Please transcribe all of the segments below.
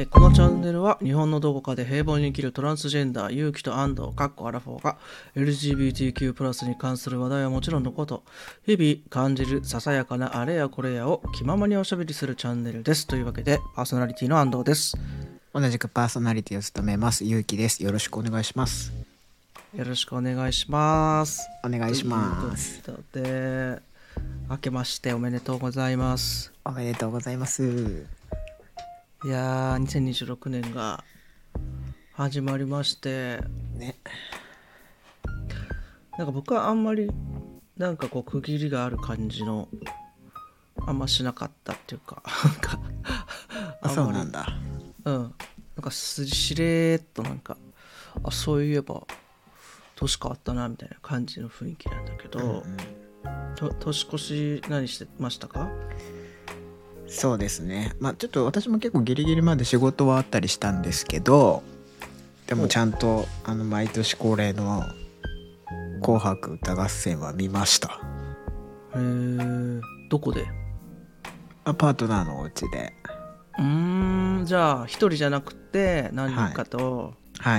このチャンネルは日本のどこかで平凡に生きるトランスジェンダー、勇気と安藤、アラフォーが LGBTQ+ に関する話題はもちろんのこと、日々感じるささやかなあれやこれやを気ままにおしゃべりするチャンネルです。というわけで、パーソナリティの安藤です。 同じくパーソナリティを務めます勇気です。よろしくお願いします。 よろしくお願いします。 お願いします。 ということで、明けましておめでとうございます。 おめでとうございます。 いやー、2026年が始まりましてね。 なんか僕はあんまりなんかこう区切りがある感じのあんましなかったっていうかなんかあ、そうなんだ。 なんかしれーっとなんかそういえば年変わったなみたいな感じの雰囲気なんだけど、年越し何してましたか？ そうですね。ちょっと私も結構ギリギリまで仕事はあったりしたんですけど、でもちゃんと毎年恒例の紅白歌合戦は見ました。 どこで？ パートナーのお家で。 じゃあ一人じゃなくて何人かと。 はい。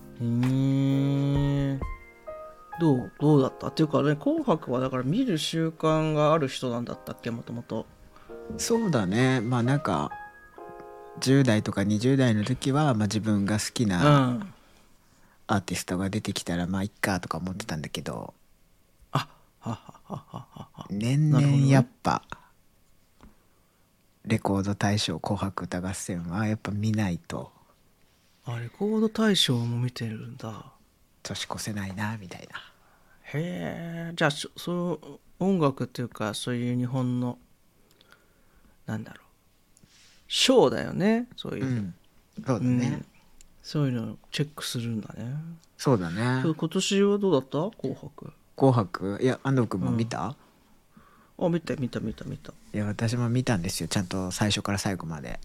どうだったっていうかね、紅白はだから見る習慣がある人なんだったっけ、もともと。 そうだね。なんか10代とか20代の時は、自分が好きなアーティストが出てきたらいっかとか思ってたんだけど、年々やっぱレコード大賞紅白歌合戦はやっぱ見ないとレコード大賞も見てるんだ。 年越せないなみたいな。 へえ。じゃあそう音楽っていうかそういう日本のなんだろうショーだよね、そういう、 そうだね、 そういうのをチェックするんだね。 そうだね。 今年はどうだった？ 紅白いや安藤君も見た？ 見た。 いや私も見たんですよ、ちゃんと最初から最後まで。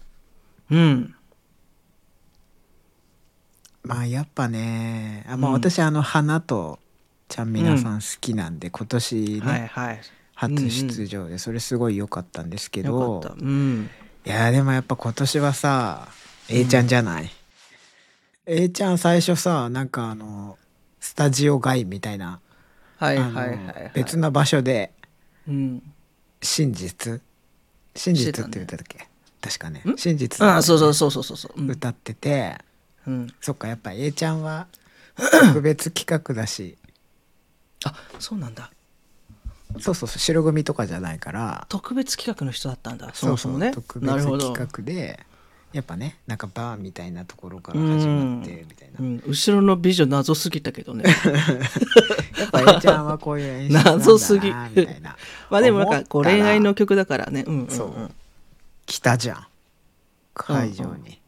やっぱね私花とちゃんみなさん好きなんで、今年ね、初出場でそれすごい良かったんですけど、いやでもやっぱ今年はさ A ちゃんじゃない、A ちゃん最初さなんかスタジオ外みたいな別な場所で真実って言ったっけ、確かね、真実そう歌ってて、そっかやっぱ A ちゃんは特別企画だしそうなんだ。 そう白組とかじゃないから特別企画の人だったんだ、そもそもね。 特別企画でやっぱね、なんかバーみたいなところから始まってみたいな、 後ろの美女謎すぎたけどねやっぱ A ちゃんはこういう演出なんだな謎すぎみたいなでもなんかこう恋愛の曲だからね。 そう来たじゃん会場に、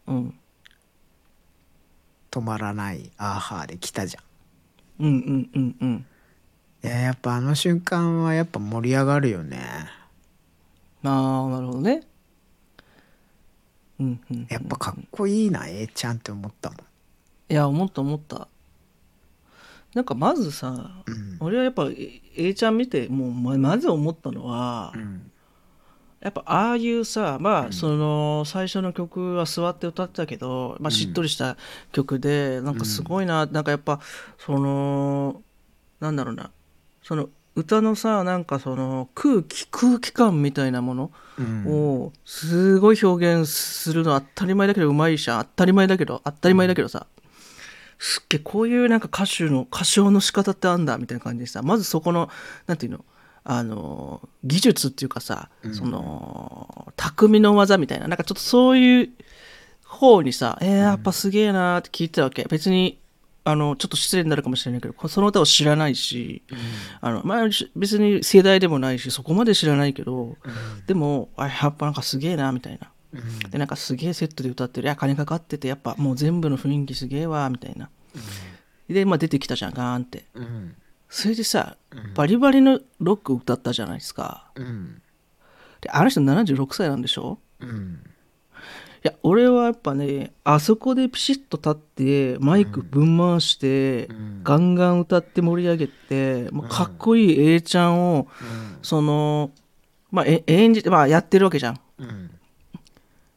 止まらないアーハーで来たじゃん。やっぱあの瞬間はやっぱ盛り上がるよね。 なるほどね。 やっぱかっこいいな A ちゃんって思ったもん。 いや思ったなんかまずさ、俺はやっぱ A ちゃん見てもうまず思ったのは、やっぱああいうさその最初の曲は座って歌ってたけど、しっとりした曲でなんかすごいな、なんかやっぱそのなんだろうな、その歌のさなんかその空気感みたいなものをすごい表現するのは当たり前だけどうまいし、当たり前だけどさ、すっげえこういうなんか歌唱の仕方ってあんだみたいな感じでさ、まずそこのなんていうの技術っていうかさ、その匠の技みたいな、なんかちょっとそういう方にさ、やっぱすげえなーって聞いてたわけ。別にちょっと失礼になるかもしれないけどその歌を知らないし、別に世代でもないしそこまで知らないけど、でもやっぱなんかすげえなみたいな、でなんかすげえセットで歌ってる、金かかっててやっぱもう全部の雰囲気すげえわみたいな、で出てきたじゃんガーンって、それでさ、バリバリのロック歌ったじゃないですか、であの人76歳なんでしょ。いや俺はやっぱね、あそこでピシッと立ってマイクぶん回して、ガンガン歌って盛り上げて、かっこいい A ちゃんを、その演じてやってるわけじゃん、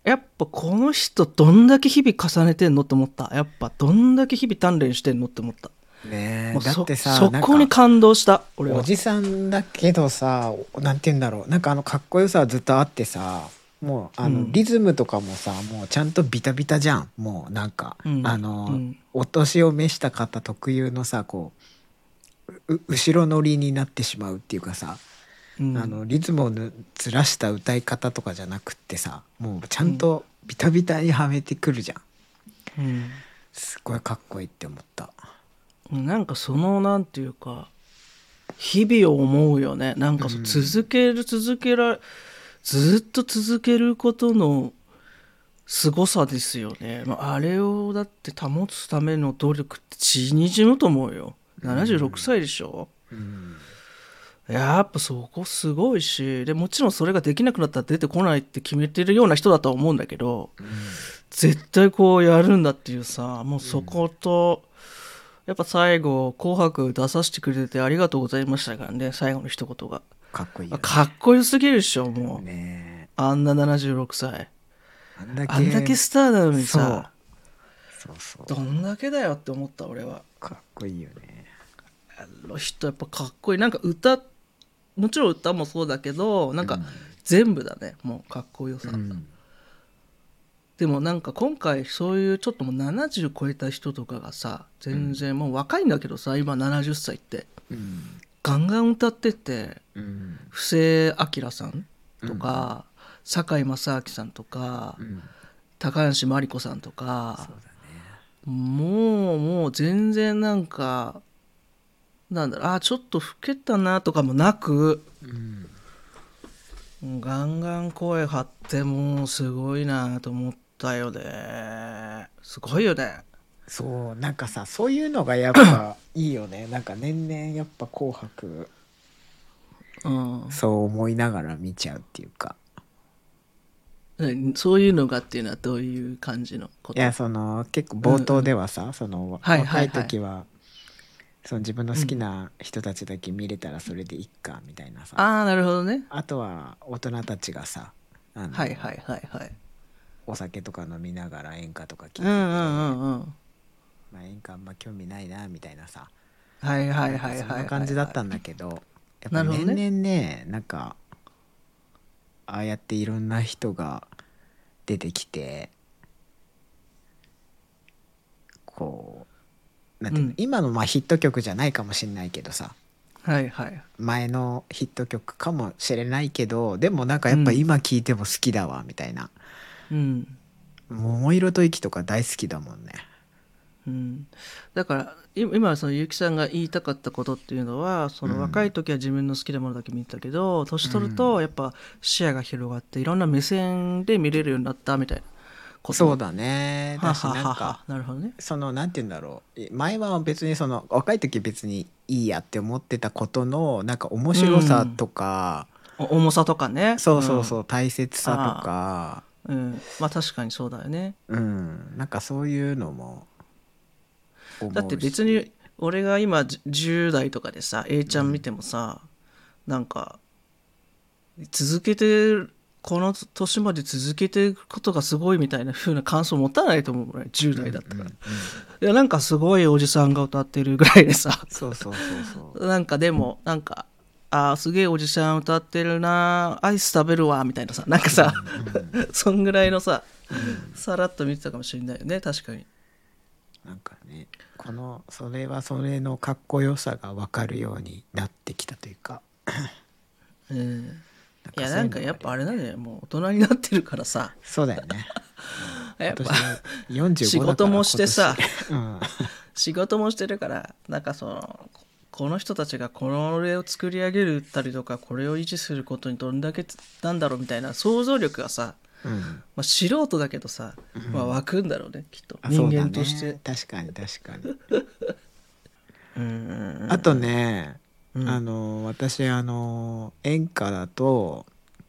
やっぱこの人どんだけ日々重ねてんのって思った。やっぱどんだけ日々鍛錬してんのって思った。 ねえ、だってさ、 そこに感動した俺は。 おじさんだけどさ、なんて言うんだろう、なんかかっこよさはずっとあってさ、もうリズムとかもさ、もうちゃんとビタビタじゃん。もうなんか、お年を召した方特有のさ、こう後ろ乗りになってしまうっていうかさ、リズムをずらした歌い方とかじゃなくってさ、もうちゃんとビタビタにはめてくるじゃん。すごいかっこいいって思った。 なんかそのなんていうか日々を思うよね。なんか続けるずっと続けることの凄さですよね。あれをだって保つための努力って血にじむと思うよ。76歳でしょ、やっぱそこすごいし、でもちろんそれができなくなったら出てこないって決めてるような人だとは思うんだけど、絶対こうやるんだっていうさ、もうそこと、やっぱ最後紅白出させてくれてありがとうございましたからね、最後の一言がかっこいいよね。 かっこよすぎるでしょもう、 ね、 あんな76歳あんだけスターなのにさ、そうどんだけだよって思った。俺はかっこいいよね。 あの人やっぱかっこいい。なんか歌、もちろん歌もそうだけど、なんか全部だね、もうかっこよさ、でもなんか今回そういうちょっともう70超えた人とかがさ、全然もう若いんだけどさ、今70歳って、ガンガン歌ってて、布施明さんとか、堺正明さんとか、高橋真理子さんとか、もう全然なんかなんだろう、ちょっと老けたなとかもなく、ガンガン声張ってもうすごいなと思ったよね。すごいよね。 そう、なんかさ、そういうのがやっぱいいよね。なんか年々やっぱ紅白、そう思いながら見ちゃうっていうか。 そういうのがっていうのはどういう感じのこと？ いや、その結構冒頭ではさ、その若い時はその自分の好きな人たちだけ見れたらそれでいっかみたいなさ、 なるほどね。 あとは大人たちがさ、お酒とか飲みながら演歌とか聞いてて、まあ演歌あんま興味ないなみたいなさ、そんな感じだったんだけど、やっぱ年々ね、なんかああやっていろんな人が出てきて、こうなんていうの、今のまあヒット曲じゃないかもしれないけどさ、前のヒット曲かもしれないけど、でもなんかやっぱ今聴いても好きだわみたいな。桃色と息とか大好きだもんね。 だから今その結城さんが言いたかったことっていうのは、その若い時は自分の好きなものだけ見てたけど、年取るとやっぱ視野が広がっていろんな目線で見れるようになったみたいなこと。 そうだね。だしなんかなるほどね。 そのなんて言うんだろう、前は別にその若い時別にいいやって思ってたことのなんか面白さとか、 重さとかね。 そう大切さとか、 まあ確かにそうだよね。 なんかそういうのもだって別に俺が今10代とかでさ A ちゃん見てもさ、なんか続けてこの年まで続けていくことがすごいみたいな風な感想持たないと思うぐらい、10代だったから、いやなんかすごいおじさんが歌ってるぐらいでさ、なんかでもなんかすげえおじさん歌ってるな、アイス食べるわみたいなさ、なんかさ、そんぐらいのさ、さらっと見てたかもしれないよね。確かになんかね、それはそれのかっこよさが分かるようになってきたというか、 いやなんかやっぱあれだね、もう大人になってるからさ。 そうだよね。 やっぱ 45 仕事もしてさ、仕事もしてるから、なんかこの人たちがこれを作り上げるたりとか、これを維持することにどんだけなんだろうみたいな想像力がさ、素人だけどさ、湧くんだろうねきっと、人間として。 確かにあとね、私演歌だと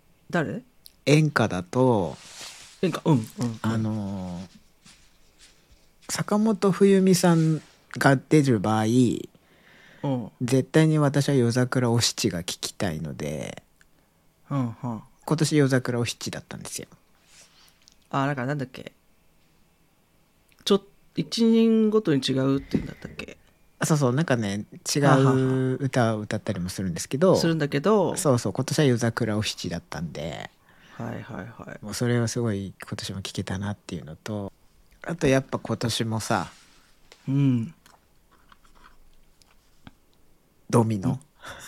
坂本冬美さんが出る場合、絶対に私は夜桜お七が聞きたいので、今年夜桜お七だったんですよ。 なんかなんだっけ、一人ごとに違うって言うんだったっけ。 そうそう、なんかね違う歌を歌ったりもするんですけど、 するんだけど、 そうそう、今年は夜桜お七だったんで、 はいはいはい、 もうそれはすごい今年も聴けたなっていうのと、あとやっぱ今年もさ、 うん、 ドミノ、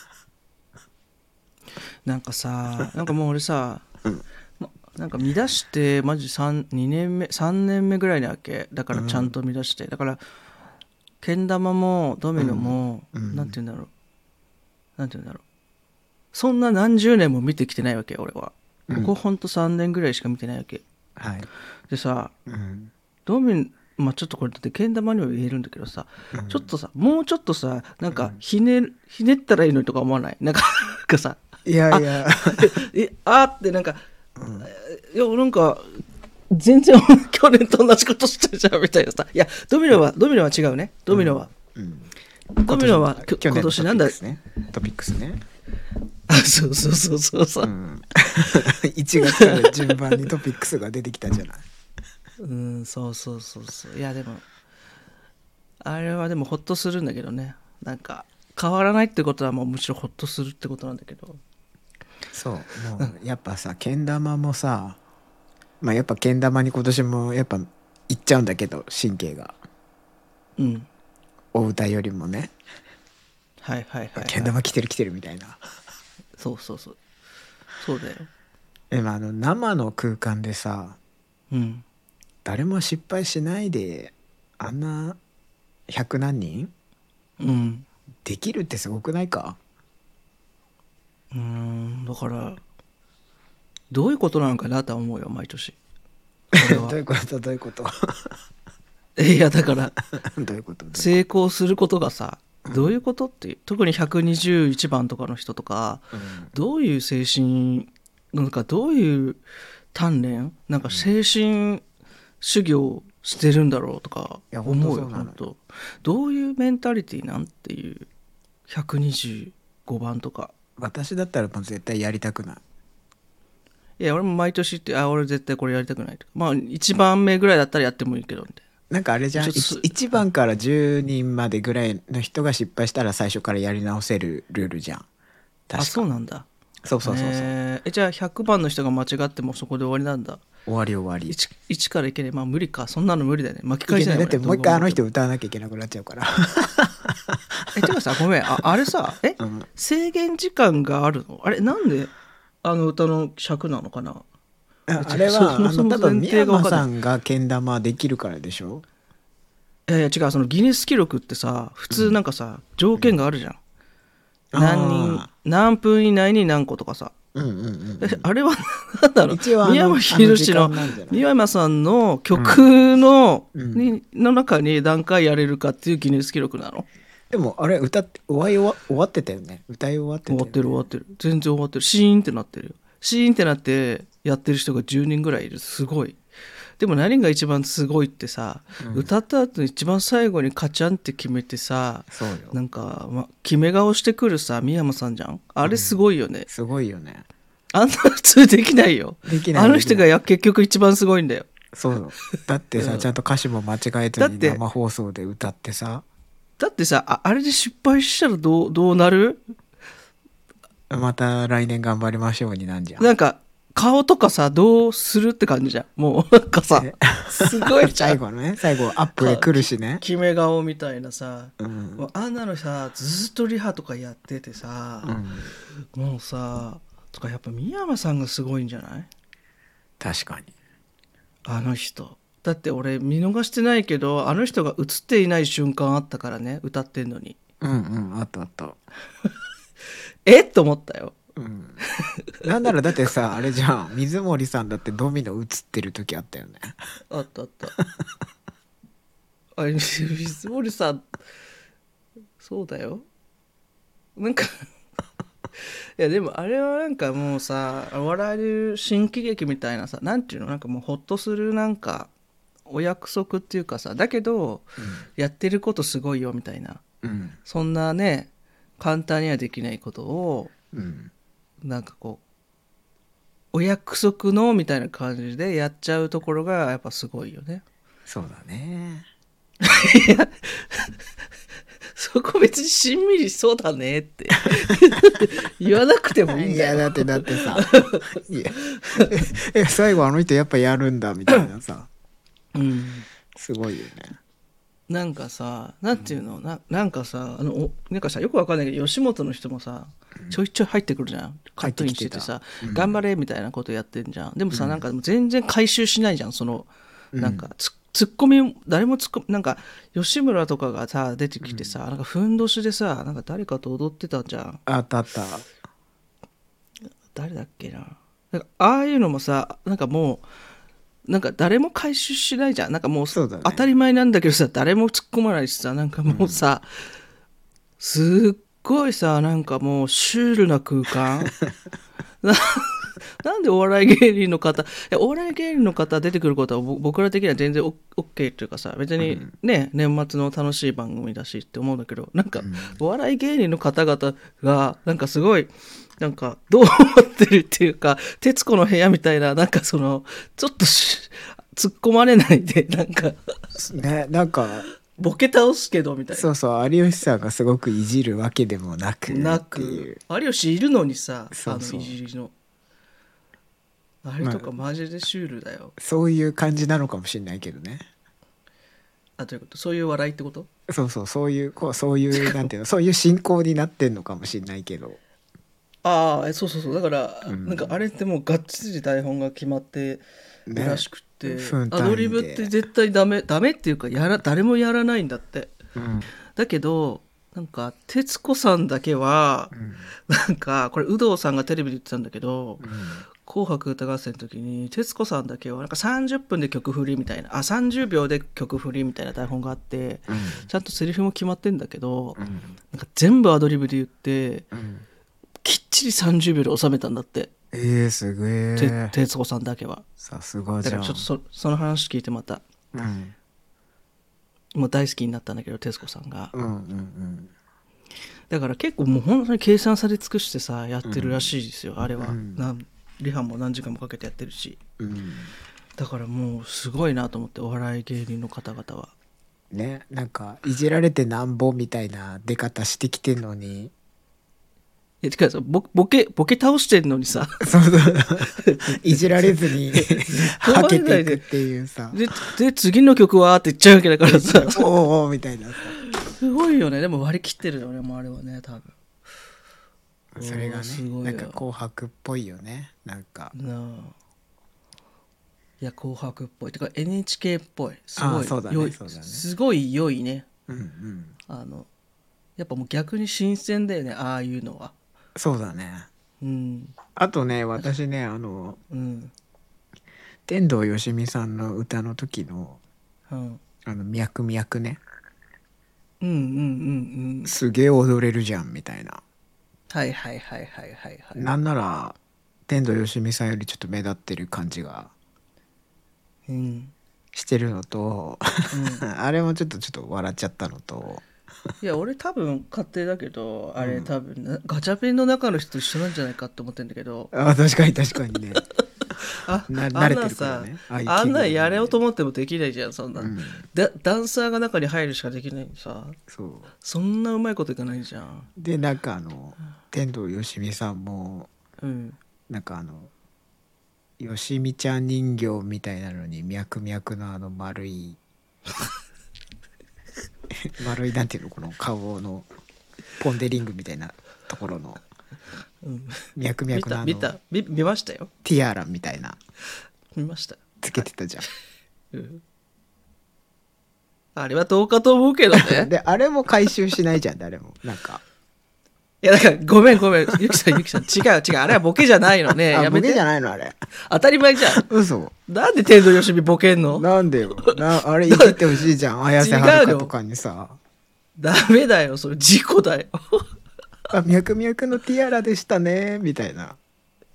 なんかさ、なんかもう俺さ、 うん、 なんか見出してマジ2年目3年目ぐらいなわけだから、ちゃんと見出して、だからけん玉もドミノも、なんて言うんだろう、なんて言うんだろう、そんな何十年も見てきてないわけよ俺は。ここほんと3年ぐらいしか見てないわけ、 はい、 でさ、ドミノ、まあちょっとこれだってけん玉には言えるんだけどさ、ちょっとさ、もうちょっとさ、なんかひねったらいいのにとか思わない？なんかさ、 いやいやってなんか、いやなんか全然去年と同じことしてるじゃんみたいなさ。いやドミノは違うね。ドミノは今年なんだトピックスね。 そうそうそうそうそう、 1月から順番にトピックスが出てきたじゃない。 そうそうそうそう。いやでもあれはでもホッとするんだけどね。なんか変わらないってことはもうむしろホッとするってことなんだけど。 そう、もうやっぱさ、けん玉もさ、まあやっぱけん玉に今年もやっぱいっちゃうんだけど、神経が、お歌よりもね、 はいはいはい、 けん玉来てるみたいな。 そうそうそう、そうだよ。 でも生の空間でさ、誰も失敗しないであんな100何人、できるってすごくないか？ だからどういうことなのかなとは思うよ毎年。 どういうこといやだからどういうこと成功することがさ、どういうことっていう、特に121番とかの人とか、どういう精神なんか、どういう鍛錬、なんか精神修行してるんだろうとか思うよ。本当どういうメンタリティなんていう。125番とか私だったらもう絶対やりたくない。 いや俺も毎年って俺絶対これやりたくないとか、まあ1番目ぐらいだったらやってもいいけどみたいな。 なんかあれじゃん、1番から10人までぐらいの人が失敗したら最初からやり直せるルールじゃん、確か。 そうなんだ。 そうそう、 じゃあ100番の人が間違ってもそこで終わりなんだ。 終わり 1からいけない。まあ無理か、そんなの無理だよね。巻き返せないだってもう一回あの人歌わなきゃいけなくなっちゃうからてかさ、ごめん、あれさ制限時間があるの？あれなんであの歌の尺なのかな？ あれは多分宮山さんがけん玉できるからでしょ。 いや違う、そのギネス記録ってさ普通なんかさ、条件があるじゃん、何分以内に何個とかさ、あれは何だろう、三山ひろしの三山さんの曲の中に何回やれるかっていうギネス記録なの？ でもあれ歌って終わってたよね。歌い終わってたよね。 終わってる全然終わってる。シーンってなってるよ。シーンってなってやってる人が10人ぐらいいる。すごい。でも何が一番すごいってさ、歌った後に一番最後にカチャンって決めてさ、なんか、決め顔してくるさ三山さんじゃん。あれすごいよね。 すごいよね。 あんな普通できないよ。 できない。 あの人が結局一番すごいんだよ。 そうだってさ、ちゃんと歌詞も間違えずに生放送で歌ってさ。 だってさ、あれで失敗したらどうなる？ また来年頑張りましょうになんじゃん。 なんか顔とかさどうするって感じじゃん。もうなんかさすごい最後アップで来るしね。 決め顔みたいなさ、あんなのさずっとリハとかやっててさ、もうさとかやっぱ三山さんがすごいんじゃない？ 確かに。 あの人だって俺見逃してないけど、あの人が映っていない瞬間あったからね、歌ってんのに。 あったと思ったよ。 なんならだってさ、あれじゃん、水森さんだってドミノ映ってる時あったよね。 あったあれ水森さんそうだよ。なんかいやでもあれはなんかもうさ、笑える新喜劇みたいなさ、なんていうの、なんかもうホッとするなんかお約束っていうかさ、だけど、やってることすごいよみたいな、そんなね簡単にはできないことを、なんかこうお約束のみたいな感じでやっちゃうところがやっぱすごいよね。 そうだね。 いやそこ別にしんみりそうだねって言わなくてもいいんだよ。 いやだってさいや最後あの人やっぱやるんだみたいなさ、 うん、 すごいよね。 なんかさ、なんていうの、なんかさ、なんかさ、よくわかんないけど吉本の人もさ、ちょいちょい入ってくるじゃん、カットインしててさ、頑張れみたいなことやってんじゃん。でもさ、なんか全然回収しないじゃん、そのなんかツッコミ誰もなんか吉村とかがさ出てきてさ、なんかふんどしでさ、なんか誰かと踊ってたじゃん。 あった。 誰だっけな。なんかああいうのもさ、なんかもうなんか誰も回収しないじゃん。なんかもう当たり前なんだけどさ、誰も突っ込まないしさ、なんかもうさ、すっごいさ、なんかもうシュールな空間なんでお笑い芸人の方、お笑い芸人の方出てくることは僕ら的には全然 OK っていうかさ、別にね、年末の楽しい番組だしって思うんだけど、なんかお笑い芸人の方々がなんかすごいなんかどう思ってるっていうか、徹子の部屋みたいな、なんかそのちょっと突っ込まれないで、なんかね、なんかボケ倒すけどみたいな。 そうそう、有吉さんがすごくいじるわけでもなく有吉いるのにさ、そうそう、いじりのあれとかマジでシュールだよ。 そういう感じなのかもしれないけどね。 あ、ということ、そういう笑いってこと？ そういうなんていうのそういう進行になってんのかもしれないけど。 ああ、そうだから、なんかあれってもうがっつり台本が決まってるらしくて、アドリブって絶対ダメっていうか誰もやらないんだって、だけどなんか徹子さんだけは、なんかこれ有働さんがテレビで言ってたんだけど、紅白歌合戦の時に徹子さんだけはなんか30分で曲振りみたいな、30秒で曲振りみたいな台本があって、ちゃんとセリフも決まってんだけど、なんか全部アドリブで言って、きっちり30秒で収めたんだって。 すげえ。 徹子さんだけはさすがじゃん。 だからちょっとその話聞いてまた、もう大好きになったんだけど徹子さんが、だから結構もう本当に計算され尽くしてさやってるらしいですよ、あれは。リハも何時間もかけてやってるし、だからもうすごいなと思って、お笑い芸人の方々はね、なんかいじられてなんぼみたいな出方してきてんのに、 てかボケ倒してんのにさそういじられずにはけていくっていうさ、 で次の曲はって言っちゃうわけだからさおおみたいなさ、 すごいよね。でも割り切ってるよね、もうあれはね、多分それがね、なんか紅白っぽいよね、なんかいや紅白っぽいてか NHK っぽい、すごいそうだね、 すごい良いね。やっぱもう逆に新鮮だよね、ああいうのは。 そうだね。あとね、私ね、天童よしみさんの歌の時の脈々ね、すげえ踊れるじゃんみたいな。なんなら天童よしみさんよりちょっと目立ってる感じがしてるのと、あれもちょっと笑っちゃったのと。 いや俺多分勝手だけど、あれ多分ガチャピンの中の人と一緒なんじゃないかって思ってんだけど。 確かにね慣れてるからね。あんなやれようと思ってもできないじゃん、そんな、ダンサーが中に入るしかできないのさ。そんなうまいこといかないじゃん。 でなんか天童よしみさんも、なんかよしみちゃん人形みたいなのに脈々の丸いなんていうの、この顔のポン・デ・リングみたいなところの脈々の見ましたよ。 ティアラみたいな見ました、 つけてたじゃん、 あれはどうかと思うけどねであれも回収しないじゃん、誰も。なんかいやだからごめんゆきさん違うあれはボケじゃないのね。やめて。 ボケじゃないのあれ。 当たり前じゃん。 嘘。 なんで天童よしみボケんの？ なんでよ。あれいじってほしいじゃん、綾瀬はるかとかにさ。 ダメだよ、それ事故だよ脈々のティアラでしたねみたいな。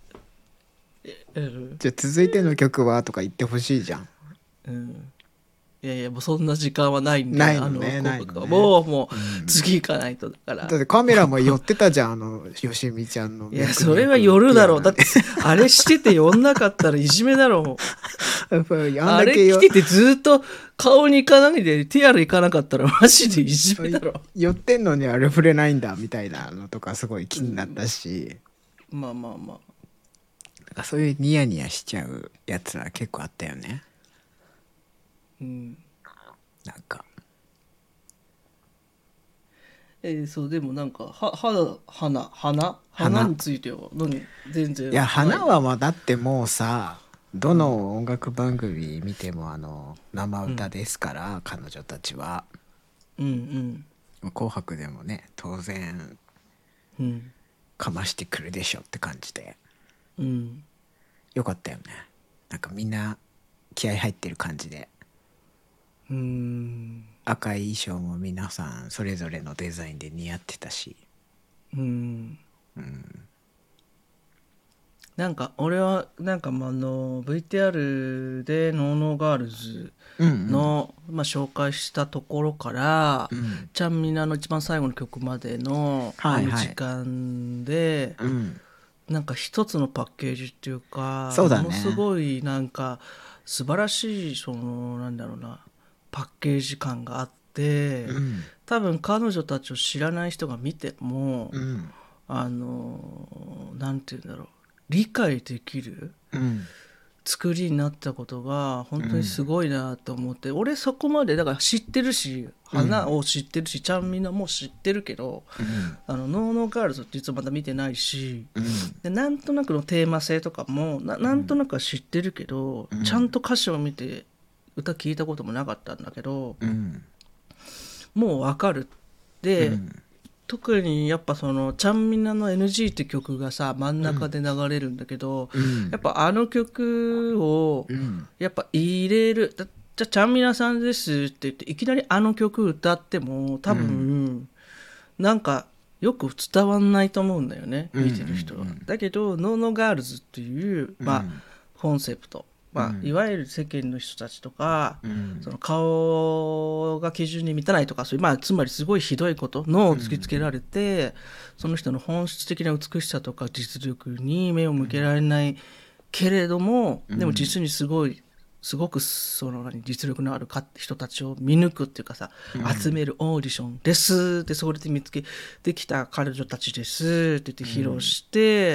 じゃあ続いての曲はとか言ってほしいじゃん。 いやいやもうそんな時間はないんで、 ないのね、ないのね。 もう次行かないとだから。 だってカメラも寄ってたじゃん、よしみちゃんの。 いやそれは寄るだろう。だってあれしてて寄んなかったらいじめだろう。あれ来ててずっと顔に行かないで手洗い行かなかったらマジでいじめだろ。 寄ってんのにあれ触れないんだみたいなのとかすごい気になったし、 まあまあまあ。 なんかそういうニヤニヤしちゃうやつは結構あったよね。なんかそうでもなんか花については全然。 いや花はまあだってもうさ、どの音楽番組見ても生歌ですから、彼女たちは。紅白でもね当然かましてくるでしょって感じで、よかったよね。なんかみんな気合入ってる感じで、赤い衣装も皆さんそれぞれのデザインで似合ってたし、 なんか俺はなんかVTR でノーノーガールズの、紹介したところから、ちゃんみなの一番最後の曲までのあの時間で、なんか一つのパッケージっていうか、ものすごいなんか素晴らしいなんだろうなパッケージ感があって、多分彼女たちを知らない人が見ても、なんていうんだろう、理解できる作りになったことが本当にすごいなと思って、俺そこまでだから知ってるし、花を知ってるし、ちゃんみなも知ってるけど、ノーノーガールズ実はまだ見てないし、でなんとなくのテーマ性とかもなんとなくは知ってるけど、ちゃんと歌詞を見て歌聞いたこともなかったんだけど、もう分かる。で、特にやっぱちゃんみなの NG って曲がさ真ん中で流れるんだけど、やっぱあの曲をやっぱ入れる、じゃあちゃんみなさんですって言っていきなりあの曲歌っても多分、なんかよく伝わんないと思うんだよね、見てる人は。だけどノーノーガールズっていう、コンセプト、いわゆる世間の人たちとか、その顔が基準に満たないとか、そういう、つまりすごいひどいこと脳を突きつけられて、その人の本質的な美しさとか実力に目を向けられないけれども、でも実にすごく実力のある人たちを見抜くっていうかさ、集めるオーディションですで、そこで見つけてきた彼女たちですって言って披露して、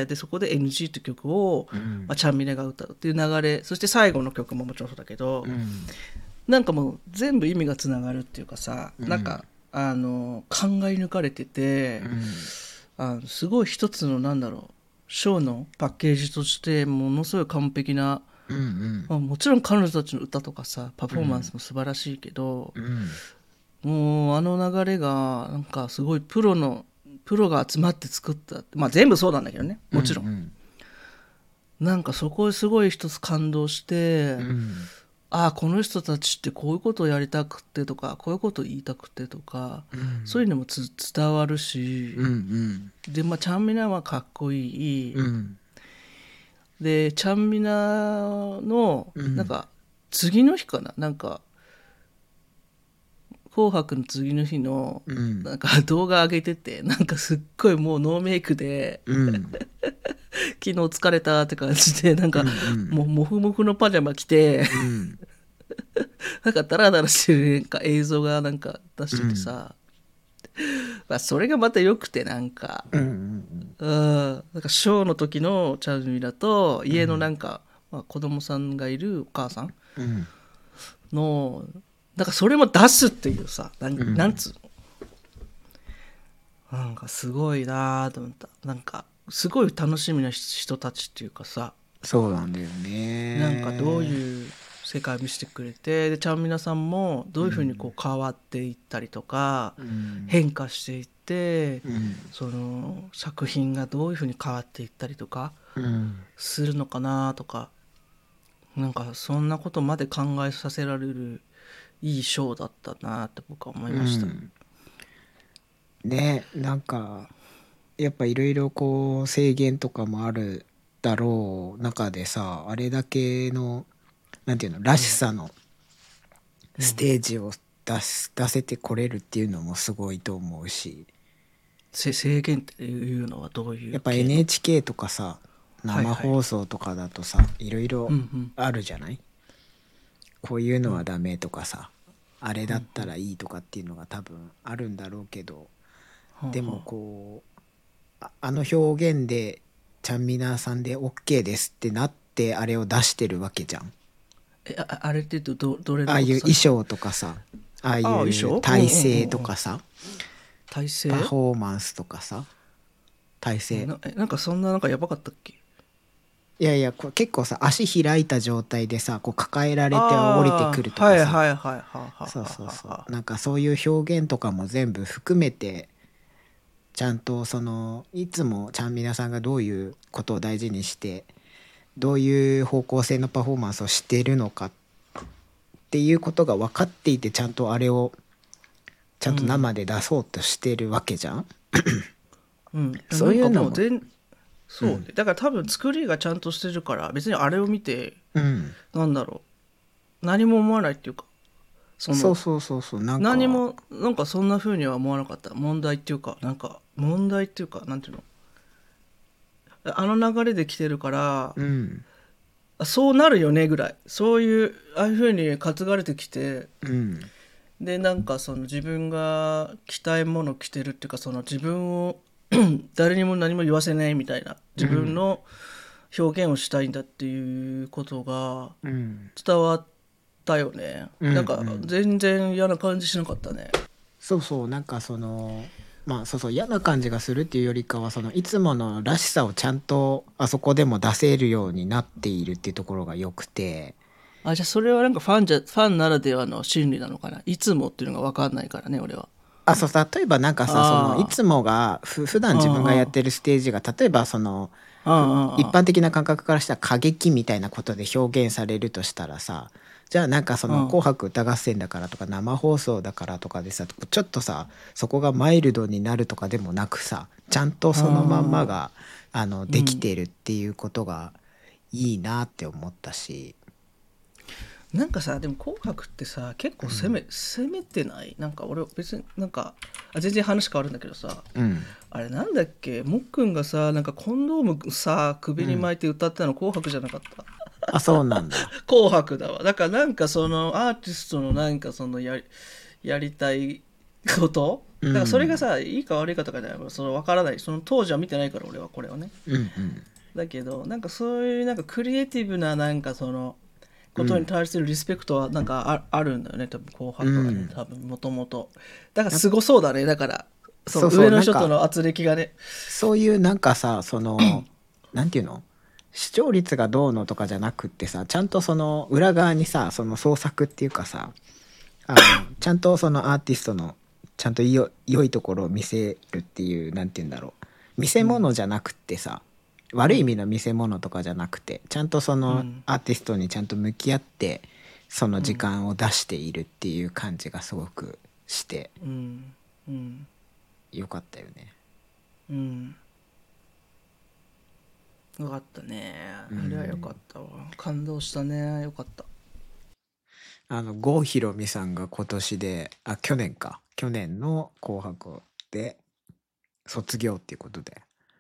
でそこで NG って曲を、ちゃんみなが歌うっていう流れ、そして最後の曲ももちろんそうだけど、なんかもう全部意味がつながるっていうかさ、なんか考え抜かれてて、すごい一つのなんだろうショーのパッケージとしてものすごい完璧な、もちろん彼女たちの歌とかさパフォーマンスも素晴らしいけど、もうあの流れがなんかすごいプロが集まって作った、全部そうなんだけどね、もちろん、なんかそこですごい一つ感動して、この人たちってこういうことをやりたくてとかこういうことを言いたくてとか、そういうのも伝わるし、でちゃんみなはかっこいい、でちゃんみなのなんか次の日かな、なんか紅白の次の日のなんか動画上げてて、なんかすっごいもうノーメイクで、昨日疲れたって感じで、なんかもうモフモフのパジャマ着て、なんかダラダラしてるなんか映像がなんか出しててさ、それがまた良くて、なんかなんかショーの時のチャンミラと家のなんか、子供さんがいるお母さんの、なんかそれも出すっていうさ、なんつうの、なんかすごいなと思った。なんかすごい楽しみな人たちっていうかさ、 そうなんだよね。 なんかどういう世界を見せてくれて、でちゃんみなさんもどういうふうにこう変わっていったりとか、変化していって、その作品がどういうふうに変わっていったりとかするのかなとか、なんかそんなことまで考えさせられるいいショーだったなって僕は思いました。 ね、なんかやっぱいろいろこう制限とかもあるだろう中でさ、あれだけのなんていうのらしさのステージを出せてこれるっていうのもすごいと思うし、 制限っていうのはどういうやっぱ NHK とかさ生放送とかだとさ、いろいろあるじゃない、こういうのはダメとかさ、あれだったらいいとかっていうのが多分あるんだろうけど、でもこうあの表現でちゃんみなさんで OK ですってなってあれを出してるわけじゃん。 あれって言うとどれのこと？ ああいう衣装とかさ、ああいう体勢とかさ、 体勢パフォーマンスとかさ、体勢なんかそんななんかやばかったっけ？ いやいや、結構さ足開いた状態でさこう抱えられて降りてくるとかさ、 はいはいはいはい、 そうそうそう、なんかそういう表現とかも全部含めてちゃんとそのいつもちゃんみなさんがどういうことを大事にしてどういう方向性のパフォーマンスをしているのかっていうことが分かっていて、ちゃんとあれをちゃんと生で出そうとしてるわけじゃん、 うん、 そういうのもそうね、だから多分作りがちゃんとしてるから別にあれを見て、なんだろう、何も思わないっていうか、 そうなんか何もなんかそんな風には思わなかった。問題っていうかなんていうの、あの流れで来てるから、そうなるよねぐらい、そういうああいう風に担がれてきて、でなんかその自分が着たいもの着てるっていうか、その自分を誰にも何も言わせないみたいな、自分の表現をしたいんだっていうことが伝わったよね、なんか全然嫌な感じしなかったね。 そうなんかそのそう嫌な感じがするっていうよりかは、そのいつものらしさをちゃんとあそこでも出せるようになっているっていうところがよくて、 じゃあそれはなんかファンならではの心理なのかな。いつもっていうのが分かんないからね俺は。 そう例えばなんかさ、そのいつもが普段自分がやってるステージが例えばその一般的な感覚からしたら過激みたいなことで表現されるとしたらさ、じゃあなんかその「紅白歌合戦」だからとか生放送だからとかでさ、ちょっとさそこがマイルドになるとかでもなくさ、ちゃんとそのまんまができてるっていうことがいいなって思ったし、 なんかさでも「紅白」ってさ結構攻めてない？なんか俺別になんか全然話変わるんだけどさ、あれなんだっけ、もっくんがさなんかコンドームさ首に巻いて歌ってたの紅白じゃなかった？ そうなんだ。 紅白だわ。だからなんかそのアーティストのなんかそのやりたいこと、だからそれがさいいか悪いかとかではその分からない、その当時は見てないから俺はこれをね、だけどなんかそういうなんかクリエイティブななんかそのことに対するリスペクトはなんかあるんだよね多分紅白はね、多分もともとだからすごそうだね。だからそう上の人との圧力がね、 そういうなんかさそのなんていうの、視聴率がどうのとかじゃなくってさ、ちゃんとその裏側にさその創作っていうかさ、ちゃんとそのアーティストのちゃんと良いところを見せるっていう、なんていうんだろう、見せ物じゃなくってさ、悪い意味の見せ物とかじゃなくてちゃんとそのアーティストにちゃんと向き合ってその時間を出しているっていう感じがすごくしてよかったよね。 よかったね。あれはよかったわ。感動したね。よかった。 郷ひろみさんが今年で去年の「紅白」で卒業っていうことで、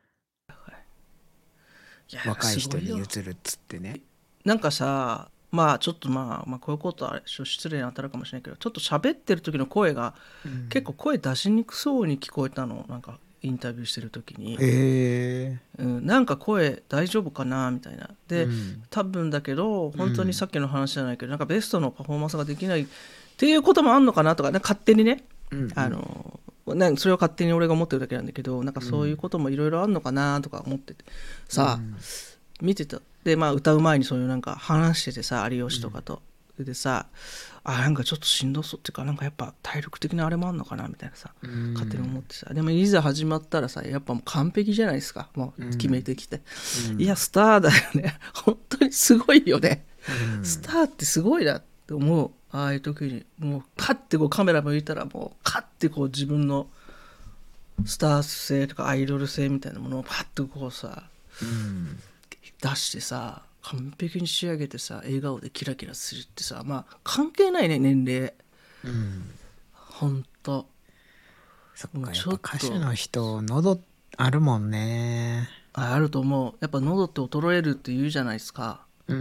若い人に譲るっつってね。 なんかさちょっとこういうことは失礼に当たるかもしれないけど、ちょっと喋ってる時の声が、結構声出しにくそうに聞こえたの。なんかインタビューしてる時になんか声大丈夫かなみたいなで、多分だけど本当にさっきの話じゃないけど、なんかベストのパフォーマンスができないっていうこともあんのかなとか、勝手にね、それを勝手に俺が思ってるだけなんだけど、なんかそういうこともいろいろあんのかなとか思っててさ、見てた。で歌う前にそういうなんか話しててさ、有吉とかと、でさなんかちょっとしんどそうっていうか、なんかやっぱ体力的なあれもあんのかなみたいなさ、勝手に思ってさ、でもいざ始まったらさやっぱもう完璧じゃないですか、もう決めてきて、いやスターだよね本当にすごいよね、スターってすごいなって思う。ああいう時にもうカッてこうカメラ向いたらもうカッてこう自分のスター性とかアイドル性みたいなものをパッとこうさ、出してさ完璧に仕上げてさ笑顔でキラキラするってさ、まあ関係ないね年齢。ほんとそっか、やっぱ歌手の人喉あるもんね。 あると思う。やっぱ喉って衰えるって言うじゃないですか。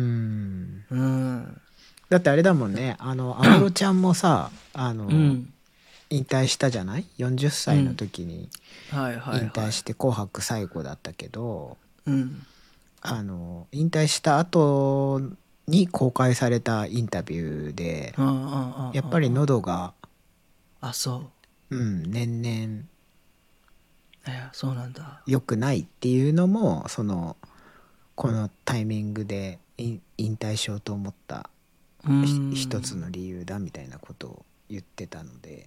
だってあれだもんね、安室ちゃんもさ引退したじゃない。40歳の時に引退して「紅白」最後だったけど、引退した後に公開されたインタビューでやっぱり喉が年々 そうなんだ、 良くないっていうのもこのタイミングで引退しようと思った一つの理由だみたいなことを言ってたので、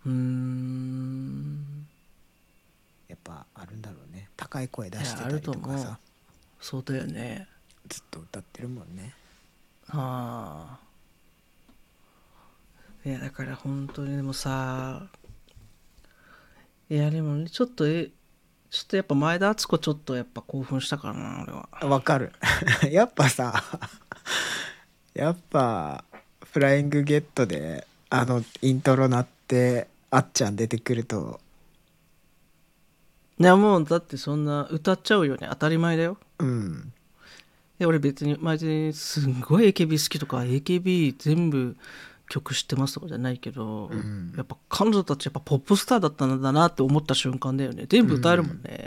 やっぱあるんだろうね。高い声出してたりとかさ。 そうだよね。 ずっと歌ってるもんね。 いやだから本当にでもさ、いやでもねちょっとやっぱ前田敦子ちょっとやっぱ興奮したからな俺は。 わかるやっぱさやっぱフライングゲットでイントロ鳴ってあっちゃん出てくると、 いやもうだってそんな歌っちゃうよね、当たり前だよ。で俺別にすんごい AKB 好きとか AKB 全部曲知ってますとかじゃないけど、やっぱ彼女たちやっぱポップスターだったんだなって思った瞬間だよね。全部歌えるもんね。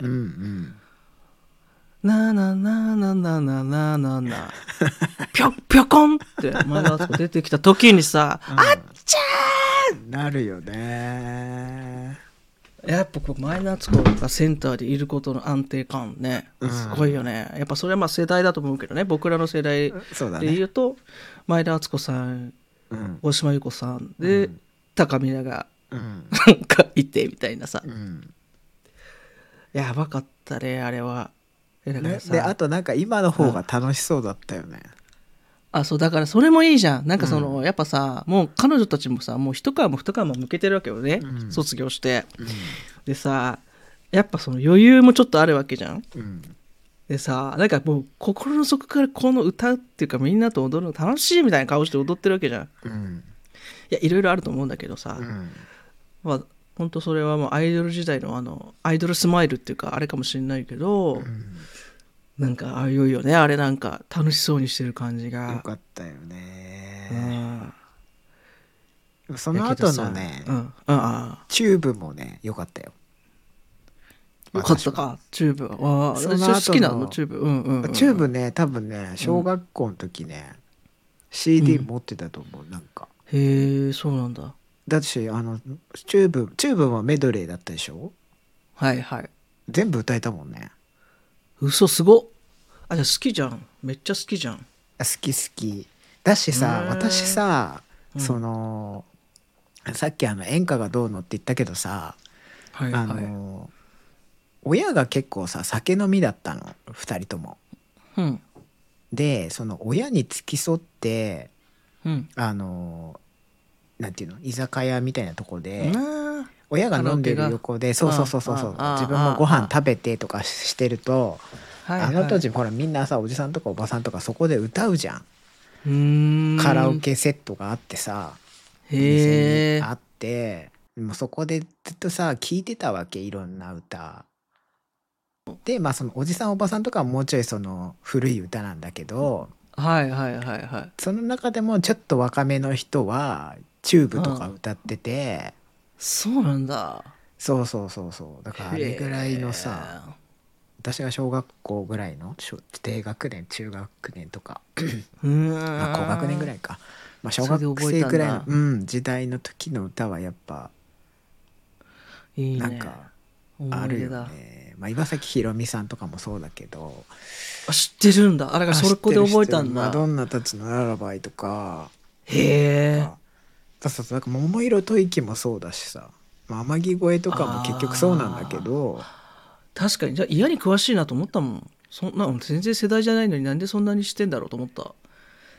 なーなーなーなーなーなーなーなーなーぴょぴょこんって前田敦子出てきた時にさ、あっちゃーなるよね。 やっぱこう前田敦子がセンターでいることの安定感ね、すごいよね。やっぱそれはまあ世代だと思うけどね、僕らの世代で言うと前田敦子さん、大島優子さんで、高見菜がなんかいてみたいなさ、やばかったねあれは。 であとなんか今の方が楽しそうだったよね。 そうだからそれもいいじゃん。なんかやっぱさもう彼女たちもさもう一皮も二皮も向けてるわけよね、卒業して、でさやっぱその余裕もちょっとあるわけじゃん、でさなんかもう心の底からこの歌っていうかみんなと踊るの楽しいみたいな顔して踊ってるわけじゃん、いやいろいろあると思うんだけどさ、まあ本当それはもうアイドル時代のアイドルスマイルっていうかあれかもしれないけど、なんかああいうよね、あれなんか楽しそうにしてる感じがよかったよね。その後のね、チューブもねよかったよ。 よかったかチューブは。私好きなのチューブ。 チューブね多分ね小学校の時ね、CD 持ってたと思う。なんかへえそうなんだ。 だしチューブはメドレーだったでしょ。全部歌えたもんね。 嘘すごっ。じゃあ好きじゃん、めっちゃ好きじゃん。 好きだしさ、私ささっき演歌がどうのって言ったけどさ、親が結構さ酒飲みだったの2人とも。でその親に付き添って、なんていうの居酒屋みたいなとこで親が飲んでる横でそう自分もご飯食べてとかしてると、当時ほらみんなさおじさんとかおばさんとかそこで歌うじゃん。カラオケセットがあってさ店にあって、もうそこでずっとさ聴いてたわけ、いろんな歌で。まあそのおじさんおばさんとかはもうちょいその古い歌なんだけど、その中でもちょっと若めの人はチューブとか歌ってて、 そうなんだ。 そうだからあれぐらいのさ、私が小学校ぐらいの低学年中学年とかまあ高学年ぐらいか、まあ、小学生ぐらいの、時代の時の歌はやっぱいい、ね、なんかあるよね。まあ、岩崎宏美さんとかもそうだけど。 知ってるんだ。あれがそこで覚えたんだ。 マドンナたちのララバイとか。 へえ。 なんか桃色吐息もそうだしさ、天城越えとかも結局そうなんだけど。 確かに。じゃあ嫌に詳しいなと思ったもん。そんな全然世代じゃないのになんでそんなにしてんだろうと思った。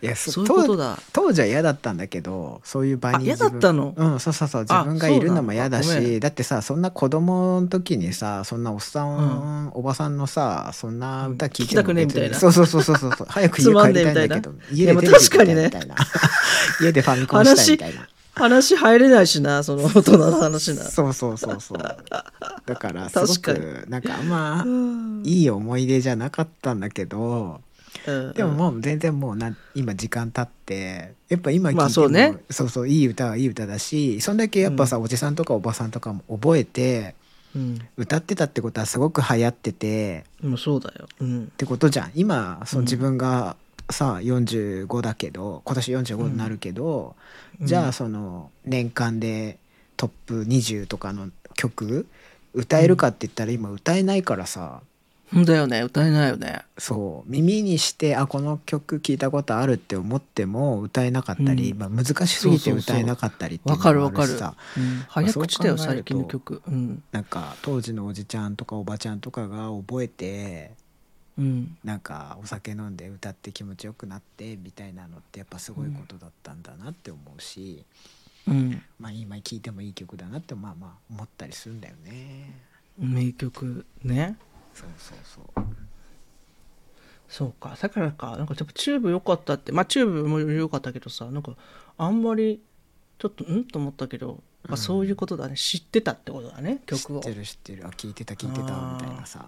いやそういうことだ。 当時は嫌だったんだけど、そういう場に嫌だったの？ そうそうそう、自分がいるのも嫌だし、だってさ、そんな子供の時にさ、そんなおっさん、おばさんのさ、そんな歌聞いても聞きたくねえみたいな。 そう早く家帰りたいんだけど、家でテレビ見たいみたいな、家でファミコンしたいみたいな。 話入れないしな、その大人の話な。 そうだからすごくなんかあんまいい思い出じゃなかったんだけど、でももう全然もう今時間経ってやっぱ今聴いても、そういい歌はいい歌だし、そんだけやっぱさ、おじさんとかおばさんとかも覚えて歌ってたってことはすごく流行ってて、 そうだよ、 ってことじゃん。今その自分がさ45だけど、今年45になるけど、じゃあその年間でトップ20とかの曲歌えるかって言ったら今歌えないからさ。 だよね、歌えないよね。 そう、耳にしてこの曲聞いたことあるって思っても歌えなかったり、難しすぎて歌えなかったりっていうのもあるしさ。 早口だよ最近の曲。 なんか当時のおじちゃんとかおばちゃんとかが覚えて、なんかお酒飲んで歌って気持ちよくなってみたいなのってやっぱすごいことだったんだなって思うし、今聴いてもいい曲だなって思ったりするんだよね。 名曲ね。 そうそうか、だからか、なんかチューブ良かったって、チューブも良かったけどさ、なんかあんまりちょっとと思ったけど、そういうことだね、知ってたってことだね、曲を。 知ってる、聴いてたみたいなさ。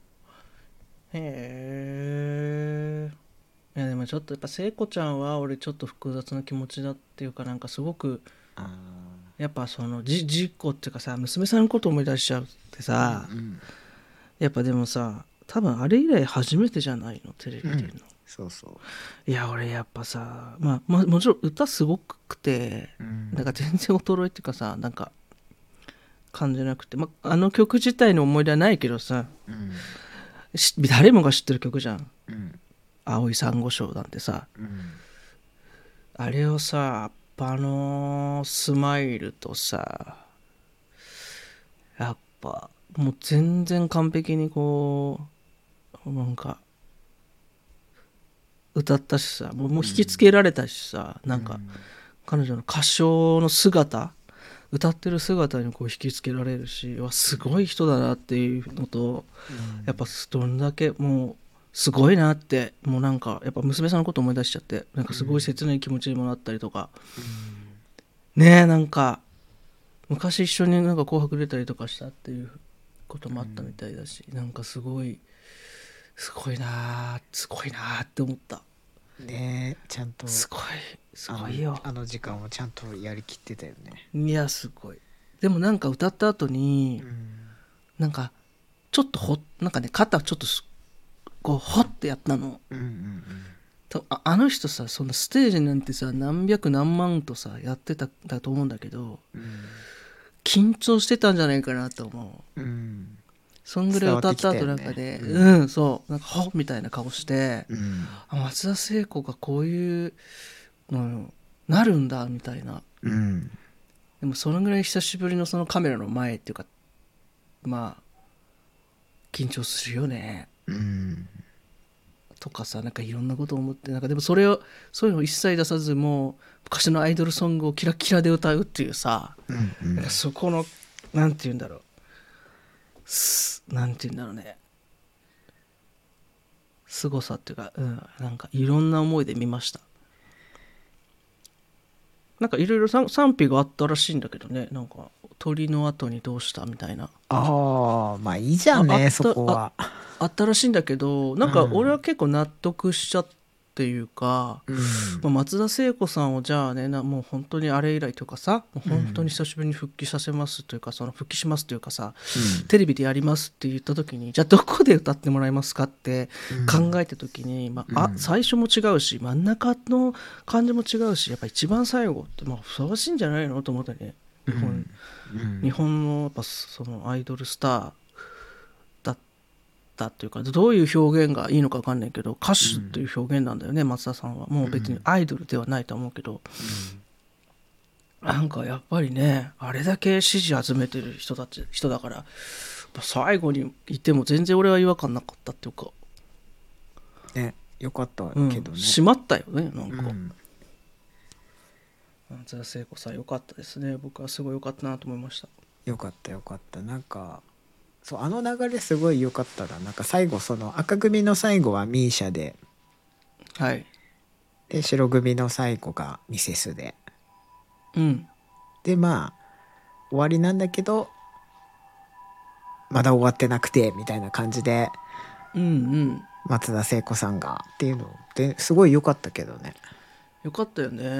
へえ。いやでもちょっとやっぱ聖子ちゃんは俺ちょっと複雑な気持ちだっていうか、なんかすごくやっぱその事故っていうかさ、娘さんのこと思い出しちゃうってさ、やっぱでもさ、多分あれ以来初めてじゃないの、テレビでの。いや俺やっぱさ、もちろん歌すごくて、なんか全然衰えっていうかさ、なんか感じなくて、あの曲自体の思い出はないけどさ、誰もが知ってる曲じゃん、青い珊瑚礁なんてさ、あれをさ、あのスマイルとさ、やっぱもう全然完璧にこうなんか歌ったしさ、もう引きつけられたしさ、なんか彼女の歌唱の姿、歌ってる姿にこう引きつけられるし、すごい人だなっていうのと、やっぱどんだけもうすごいなって、もうなんかやっぱ娘さんのこと思い出しちゃって、なんかすごい切ない気持ちにもなったりとか、ねえ、なんか昔一緒になんか紅白出たりとかしたっていうこともあったみたいだし、なんかすごいなって思ったね。ちゃんとすごいよ、 あの時間をちゃんとやりきってたよね。 いやすごい。でもなんか歌った後に、なんかちょっとなんかね、肩ちょっとこうホッてやったの。あの人さ、そんなステージなんてさ、何百何万とさやってたんだと思うんだけど、緊張してたんじゃないかなと思う。そんぐらい歌った後なんかね、そうなんかホッみたいな顔して、松田聖子がこういうのなるんだみたいな。でもそのぐらい久しぶりのそのカメラの前っていうか、緊張するよね、とかさ、なんかいろんなことを思って、なんかでもそういうのを一切出さず、もう昔のアイドルソングをキラキラで歌うっていうさ、なんかそこのなんて言うんだろうね、凄さっていうか、なんかいろんな思いで見ました。なんかいろいろ賛否があったらしいんだけどね、なんか鳥の後にどうしたみたいな。 いいじゃんね、そこは。 あったらしいんだけど、なんか俺は結構納得しちゃっていうか、松田聖子さんをじゃあね、もう本当にあれ以来というかさ、もう本当に久しぶりに復帰させますというか、その復帰しますというかさ、テレビでやりますって言った時に、じゃあどこで歌ってもらえますかって考えた時に、最初も違うし、真ん中の感じも違うし、やっぱ一番最後ってふさわしいんじゃないのと思ったね。日本のやっぱそのアイドルスターだったっていうか、どういう表現がいいのか分かんないけど、歌手っていう表現なんだよね、松田さんは。もう別にアイドルではないと思うけど、なんかやっぱりね、あれだけ支持集めてる人だから、最後にいても全然俺は違和感なかったっていうか、 よかったけどね、 締まったよねなんか、松田聖子さんよかったですね。僕はすごいよかったなと思いました。 よかったなんかそうあの流れすごいよかったな。なんか最後その赤組の最後はミーシャで、 はい、 で白組の最後がミセスで、でまあ終わりなんだけどまだ終わってなくてみたいな感じで、松田聖子さんがっていうのですごい良かったけどね。 よかったよね。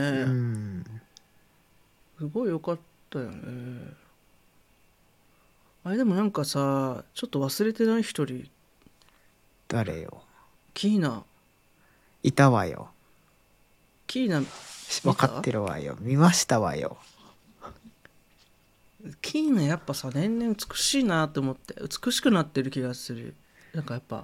すごいよかったよね。あれでもなんかさ、ちょっと忘れてない一人。 誰よ。 キーナ。 いたわよ。 キーナ分かってるわよ。見ましたわよ。 キーナやっぱさ、年々美しいなって思って、美しくなってる気がする。なんかやっぱ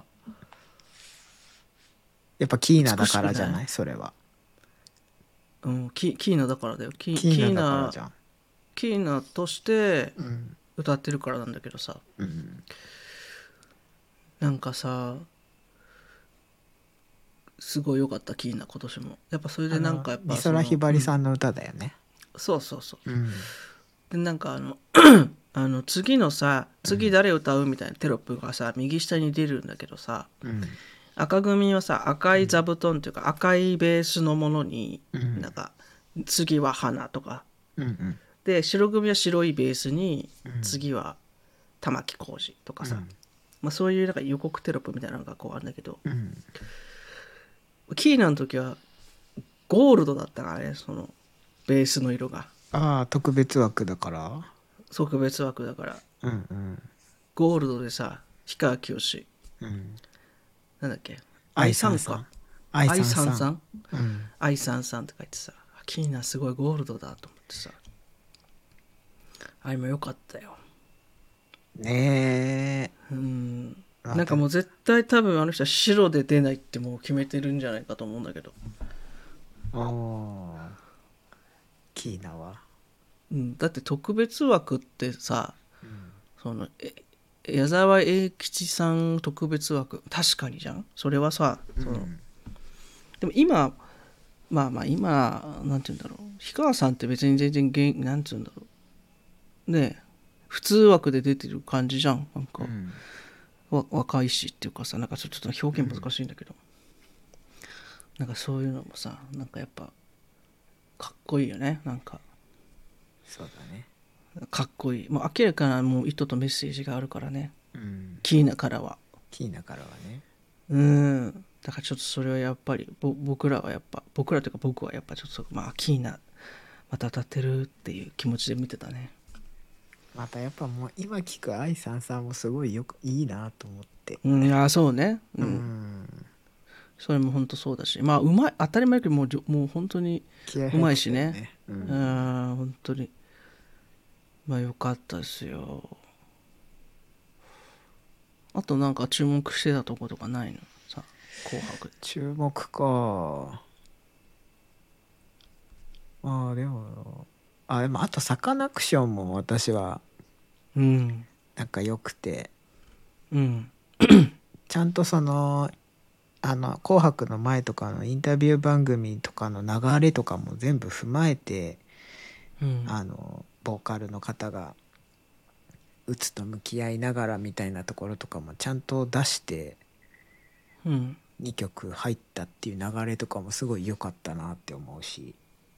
キーナだからじゃない？それは。 キーナだからだよ。キーナとして歌ってるからなんだけどさ、なんかさすごい良かった。キーナ今年もやっぱそれでなんかやっぱ美空ひばりさんの歌だよね。 そう、でなんか次のさ、次誰歌うみたいなテロップがさ右下に出るんだけどさ、赤組はさ赤い座布団というか赤いベースのものに、なんか次は花とか、で白組は白いベースに、次は玉置浩二とかさ、そういうなんか予告テロップみたいなのがこうあるんだけど、キーナの時はゴールドだったからね、そのベースの色が。 特別枠だから。 特別枠だから、ゴールドでさ、氷川きよし、なんだっけ、愛さんか、愛さんさん、愛さんさんって書いてさ、キーナすごいゴールドだと思ってさ、あれもよかったよねえ。 なんかもう絶対多分あの人は白で出ないってもう決めてるんじゃないかと思うんだけど。 キーナは、 だって特別枠ってさ、その矢沢永吉さん特別枠確かにじゃん。それはさ、でも今今なんて言うんだろう、氷川さんって別に全然なんて言うんだろうね、普通枠で出てる感じじゃん。なんか、若いしっていうかさ、なんかちょっと表現難しいんだけど、なんかそういうのもさ、なんかやっぱかっこいいよね。なんかそうだね、 かっこいい。もう明らかなもう意図とメッセージがあるからね、キーナからはね。だからちょっとそれはやっぱり僕らというか僕はやっぱちょっとキーナまた歌ってるっていう気持ちで見てたね。 またやっぱもう今聞く愛さんさんもすごいいいなと思って。 そうね。それも本当そうだし、うまい、当たり前だけどもう本当にうまいしね。本当によかったですよ。あとなんか注目してたとことかないのさ、紅白で。 注目か。でもあとサカナクションも私はなんか良くて、ちゃんとその紅白の前とかのインタビュー番組とかの流れとかも全部踏まえて、ボーカルの方がうつと向き合いながらみたいなところとかもちゃんと出して、2曲入ったっていう流れとかもすごい良かったなって思うし、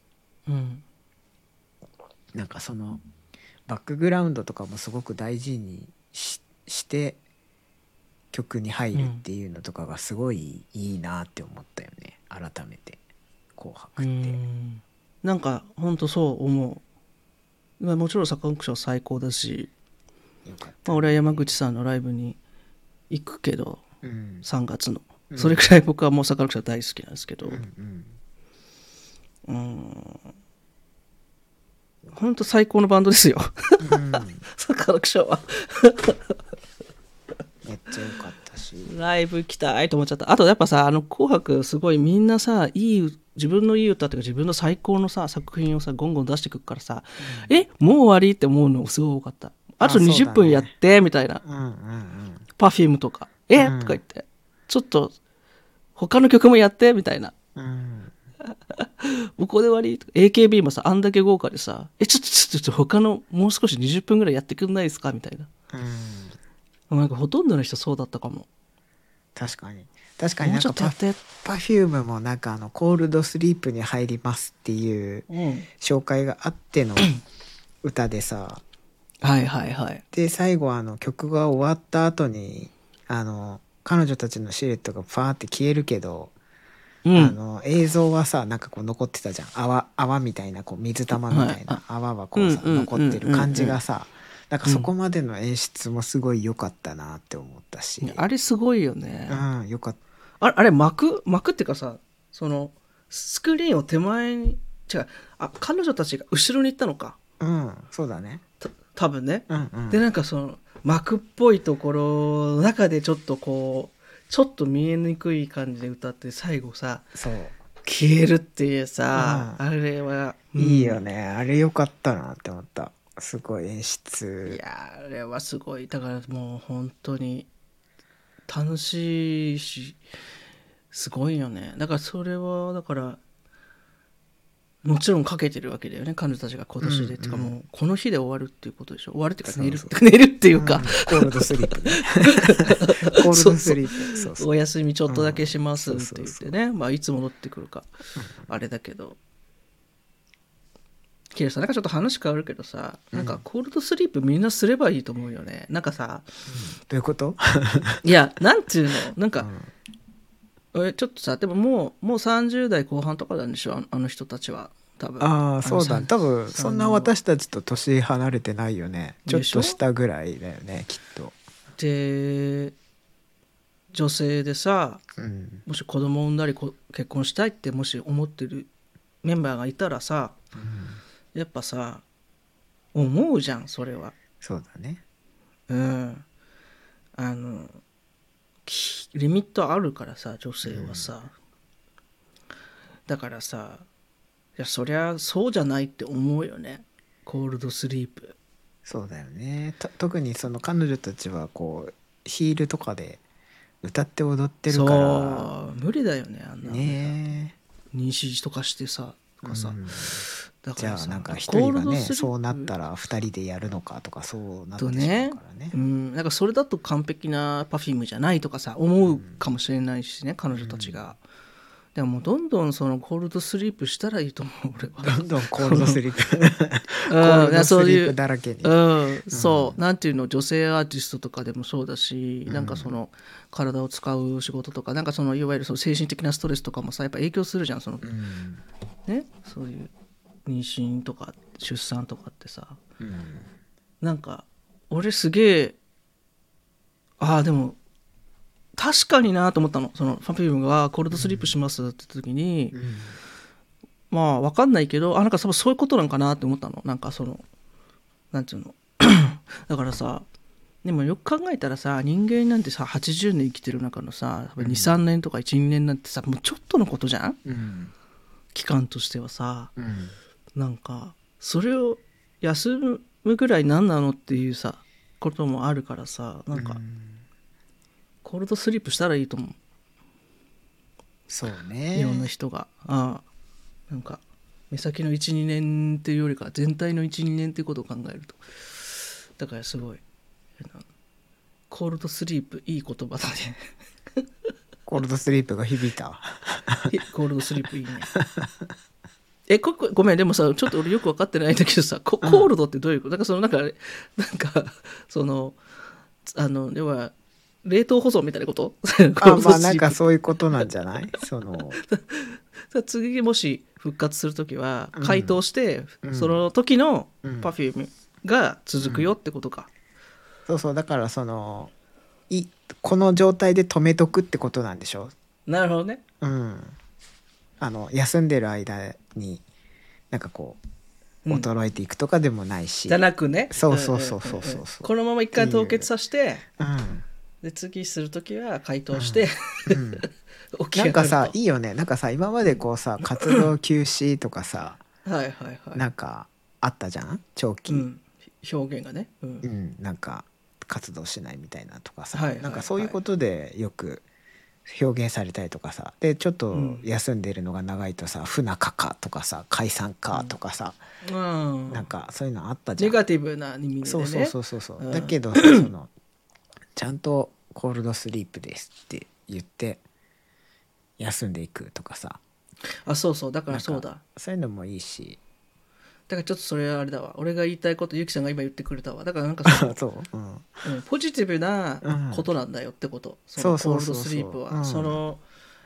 なんかそのバックグラウンドとかもすごく大事にして曲に入るっていうのとかがすごいいいなって思ったよね、改めて紅白って。 なんかほんとそう思う。もちろんサカナクション最高だし、俺は山口さんのライブに行くけど、3月のそれくらい僕はもうサカナクション大好きなんですけど、ほんと最高のバンドですよ、サカナクションはめっちゃ良かったし、 ライブ行きたいと思っちゃった。あとやっぱさ、紅白すごいみんなさ、自分のいい歌っていうか自分の最高のさ作品をさゴンゴン出してくるからさ、もう終わりって思うのすごい多かった。あと20分やってみたいな、Perfume とかとか言って、ちょっと他の曲もやってみたいな、 うん、 もうここで終わり。 AKB もさあんだけ豪華でさ、ちょっと他のもう少し20分ぐらいやってくんないですかみたいな、なんかほとんどの人そうだったかも。 確かになんかPerfumeもなんかコールドスリープに入りますっていう紹介があっての歌でさ、 はいはいはい。 で最後曲が終わった後に彼女たちのシルエットがファーって消えるけど、うん、映像はさなんかこう残ってたじゃん。泡みたいなこう水玉みたいな泡はこうさ残ってる感じがさ、なんかそこまでの演出もすごい良かったなって思ったし、 あれすごいよね。 うん良かった。 あれ幕っていうかさ、そのスクリーンを手前に彼女たちが後ろに行ったのか。 うんそうだね。 多分ね、 うんうん、 でなんかその幕っぽいところの中でちょっとこうちょっと見えにくい感じで歌って最後さそう消えるっていうさ、あれは、 いいよね。あれ良かったなって思った。すごい演出。 いやあれはすごい。だからもう本当に楽しいしすごいよね。だからそれはだからもちろんかけてるわけだよね、彼女たちが今年で、ってかもうこの日で終わるっていうことでしょ。終わるっていうか寝るっていうか、 コールドスリープねコールドスリープ、 お休みちょっとだけしますって言ってね、まあいつ戻ってくるかあれだけど、キラさんなんかちょっと話変わるけどさ、なんかコールドスリープみんなすればいいと思うよね。なんかさ、 どういうこといやなんていうの、なんか、ちょっとさ、でももう30代後半とかなんでしょ、あの人たちは多分。 ああそうだ、多分そんな私たちと年離れてないよね。ちょっと下ぐらいだよねきっと。で女性でさ、もし子供を産んだり結婚したいってもし思ってるメンバーがいたらさ、やっぱさ思うじゃんそれは。 そうだね。 リミットあるからさ女性はさ、だからさ、いやそりゃそうじゃないって思うよね、コールドスリープ。 そうだよね。特にその彼女たちはこうヒールとかで歌って踊ってるから、 そう無理だよねあんなね。 妊娠とかしてさとかさ、 だからじゃあなんか一人がねそうなったら二人でやるのかとかそうなってしまうからね。 なんかそれだと完璧なPerfumeじゃないとかさ思うかもしれないしね、彼女たちが。でももうどんどんそのコールドスリープしたらいいと思う俺は。 どんどんコールドスリープコールドスリープだらけに、 そうなんていうの、女性アーティストとかでもそうだし、なんかその体を使う仕事とか、なんかそのいわゆるその精神的なストレスとかもさやっぱ影響するじゃん、その、ね、そういう妊娠とか出産とかってさ、なんか俺すげえでも確かになと思ったの。そのPerfumeがコールドスリープしますって言った時に、まあ分かんないけどなんかそういうことなんかなって思ったの。なんかそのなんていうのだからさ、でもよく考えたらさ、人間なんてさ80年生きてる中のさ 2,3 年とか 1,2 年なんてさもうちょっとのことじゃん、期間としてはさ、なんかそれを休むぐらい何なのっていうさこともあるからさ、なんか、コールドスリープしたらいいと思う。 そうね。 いろんな人がなんか目先の 1,2 年っていうよりか全体の 1,2 年っていうことを考えると、だからすごいコールドスリープいい言葉だねコールドスリープが響いたコールドスリープいいねごめん、でもさちょっと俺よく分かってないんだけどさ、コールドってどういうこと？なんかそのなんかその要は冷凍保存みたいなことまあなんかそういうことなんじゃないその次もし復活するときは解凍して、その時のPerfumeが続くよってことか、 そうそう、だからそのこの状態で止めとくってことなんでしょ。 なるほどね。 休んでる間になんかこう衰えていくとかでもないし、 じゃなくね、 そうこのまま一回凍結させて、で次するときは解凍して、 なんかさいいよね。なんかさ今までこうさ活動休止とかさなんかあったじゃん長期、 表現がね、 なんか活動しないみたいなとかさ、なんかそういうことでよく表現されたりとかさ、でちょっと休んでるのが長いとさ、不仲かとかさ、解散かとかさ、なんかそういうのあったじゃん。 ネガティブな意味でね。 そう、だけどさ、そのちゃんとコールドスリープですって言って休んでいくとかさ。 そうだからそうだ。 そういうのもいいし。 だからちょっとそれあれだわ、俺が言いたいことゆきさんが今言ってくれたわ。だからなんかそう、 ポジティブなことなんだよってこと、そのコールドスリープは。その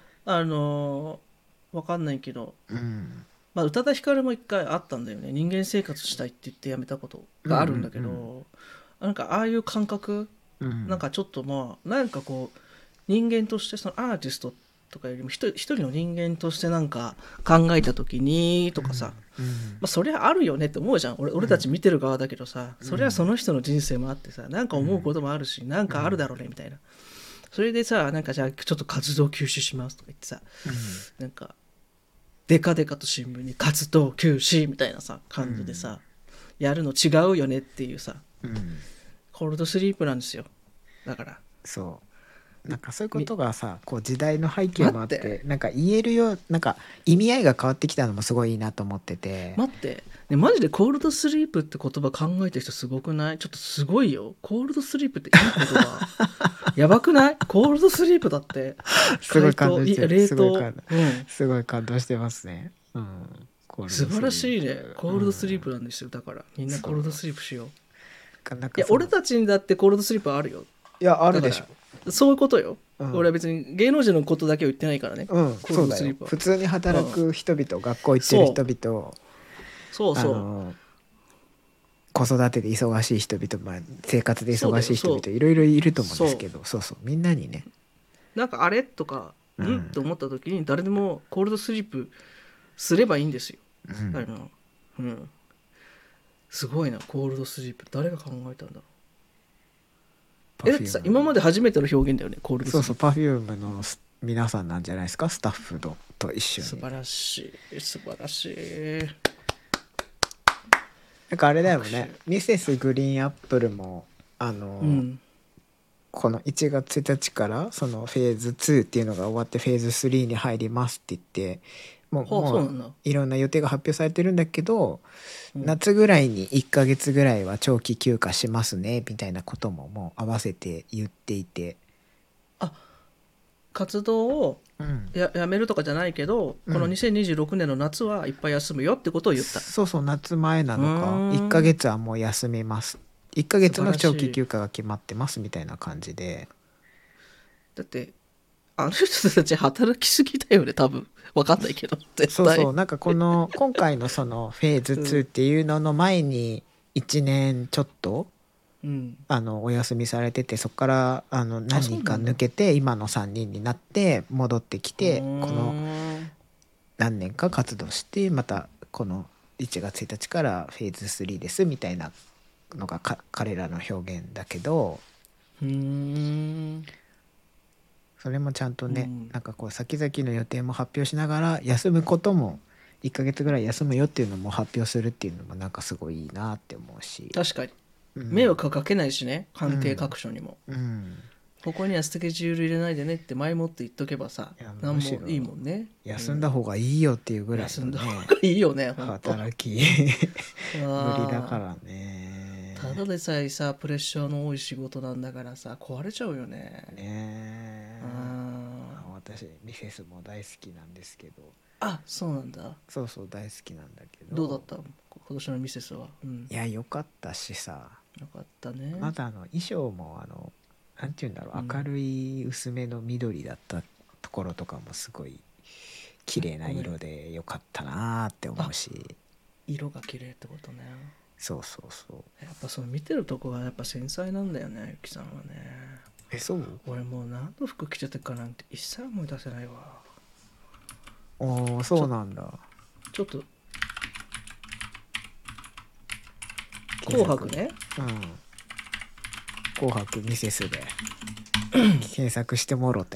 わかんないけど、まあ宇多田ヒカルも一回あったんだよね。人間生活したいって言ってやめたことがあるんだけど、なんかああいう感覚、なんかちょっとまあなんかこう人間としてそのアーティストとかよりも一人の人間としてなんか考えた時にとかさ、まあ、そりゃあるよねって思うじゃん。俺たち見てる側だけどさ、そりゃその人の人生もあってさ、なんか思うこともあるし、なんかあるだろうねみたいな。それでさ、なんかじゃあちょっと活動休止しますとか言ってさ、なんかデカデカと新聞に活動休止みたいなさ感じでさ、やるの違うよねっていうさ、コールドスリープなんですよ。だからそうなんかそういうことがさ、こう時代の背景もあって、なんか言えるよ、なんか意味合いが変わってきたのもすごいいいなと思ってて。 待って、ね、マジでコールドスリープって言葉考えてる人すごくない？ちょっとすごいよ。コールドスリープっていい言葉やばくない？コールドスリープだってすごい感動してる。 すごい感動してますね。 素晴らしいね。コールドスリープなんですよ。だからみんなコールドスリープしよう。いや俺たちにだってコールドスリープあるよ。 いやあるでしょ。 そういうことよ、俺は別に芸能人のことだけを言ってないからね、 そうだよ。普通に働く人々、学校行ってる人々、そう子育てで忙しい人々、生活で忙しい人々いろいろいると思うんですけど、みんなにね、 なんかあれとかって思った時に誰でもコールドスリープすればいいんですよ。すごいな、コールドスリープ誰が考えたんだろう。だってさ、今まで初めての表現だよね、コールドスリープ。 そう、Perfume の皆さんなんじゃないですか、スタッフと一緒に。 素晴らしい。 なんかあれだよね、ミセスグリーンアップルもこの1月1日からそのフェーズ2っていうのが終わってフェーズ3に入りますって言って、もういろんな予定が発表されてるんだけど、夏ぐらいに1ヶ月ぐらいは長期休暇しますねみたいなことももう合わせて言っていて、 活動をやめるとかじゃないけど、この2026年の夏はいっぱい休むよってことを言った。 そう夏前なのか1ヶ月はもう休みます、1ヶ月の長期休暇が決まってますみたいな感じで。 だってあの人たち働きすぎだよね多分、分かんないけど絶対。 なんかこの今回のそのフェーズ2っていうのの前に1年ちょっとお休みされてて、そこから何人か抜けて今の3人になって戻ってきて、この何年か活動してまたこの1月1日からフェーズ3ですみたいなのが彼らの表現だけど、それもちゃんとね、なんかこう先々の予定も発表しながら休むことも1ヶ月ぐらい休むよっていうのも発表するっていうのもなんかすごいいいなって思うし。 確かに迷惑かけないしね、関係各所にも、ここにはスケジュール入れないでねって前もって言っとけばさ、何もいいもんね。 休んだ方がいいよっていうぐらいのね、休んだ方がいいよね働き無理だからね。 ただでさえさプレッシャーの多い仕事なんだからさ、壊れちゃうよね。 私ミセスも大好きなんですけど。 そうなんだ。 そう大好きなんだけど。 どうだった今年のミセスは。 いや良かったしさ、 よかったね。 また衣装もなんていうんだろう、明るい薄めの緑だったところとかもすごい綺麗な色でよかったなって思うし。 色が綺麗ってことね。 そうやっぱその見てるとこがやっぱ繊細なんだよね、ゆきさんはね。 そう俺もう何の服着てたかなんて一切思い出せないわ。 そうなんだ。 ちょっと紅白ね、 紅白ミセスで検索してもろて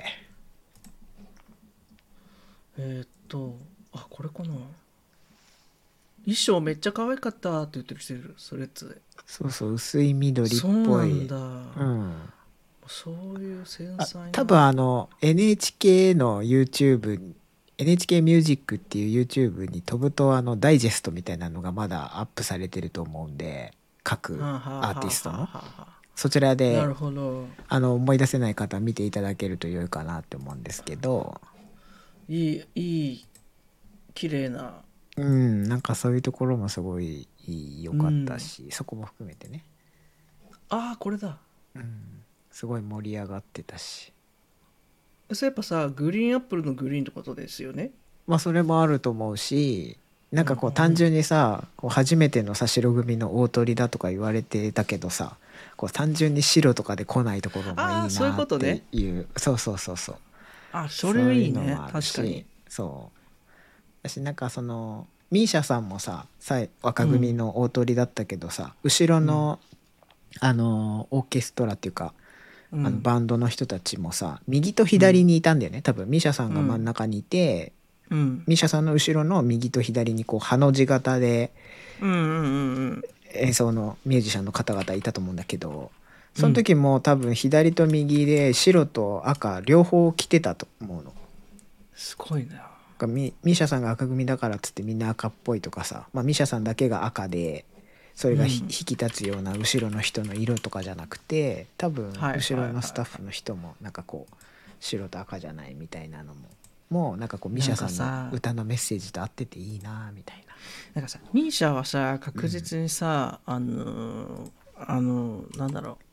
これかな。衣装めっちゃ可愛かったって言ってる人いる、スレッズで。 そう薄い緑っぽい。 そうなんだ、 そういう繊細な。 多分NHK の NHK ミュージックっていう YouTube に飛ぶとダイジェストみたいなのがまだアップされてると思うんで、各アーティストのそちらで思い出せない方は見ていただけると良いかなって思うんですけど、 いい綺麗な、 なんかそういうところもすごい良かったし、そこも含めてね、 これだ、 すごい盛り上がってたし。 それやっぱさ、グリーンアップルのグリーンってことですよね。 まあそれもあると思うし、なんかこう単純にさ、こう初めてのさ白組の大鳥だとか言われてたけどさ、こう単純に白とかで来ないところもいいなっていう、 そういうことね。 そうそれいいね、確かに。 そう私なんかミーシャさんもさ若組の大鳥だったけどさ、後ろの、オーケストラっていうか、バンドの人たちもさ右と左にいたんだよね、多分ミーシャさんが真ん中にいて、ミーシャさんの後ろの右と左にこうハの字型で演奏のミュージシャンの方々いたと思うんだけど、その時も多分左と右で白と赤両方着てたと思うの。 すごいな。 ミーシャさんが赤組だからっつってみんな赤っぽいとかさ、ミーシャさんだけが赤でそれが引き立つような後ろの人の色とかじゃなくて、多分後ろのスタッフの人もなんかこう白と赤じゃないみたいなのもうなんかこうミーシャさんの歌のメッセージと合ってていいなみたいな。 なんかさ、ミーシャはさ確実にさ、なんだろ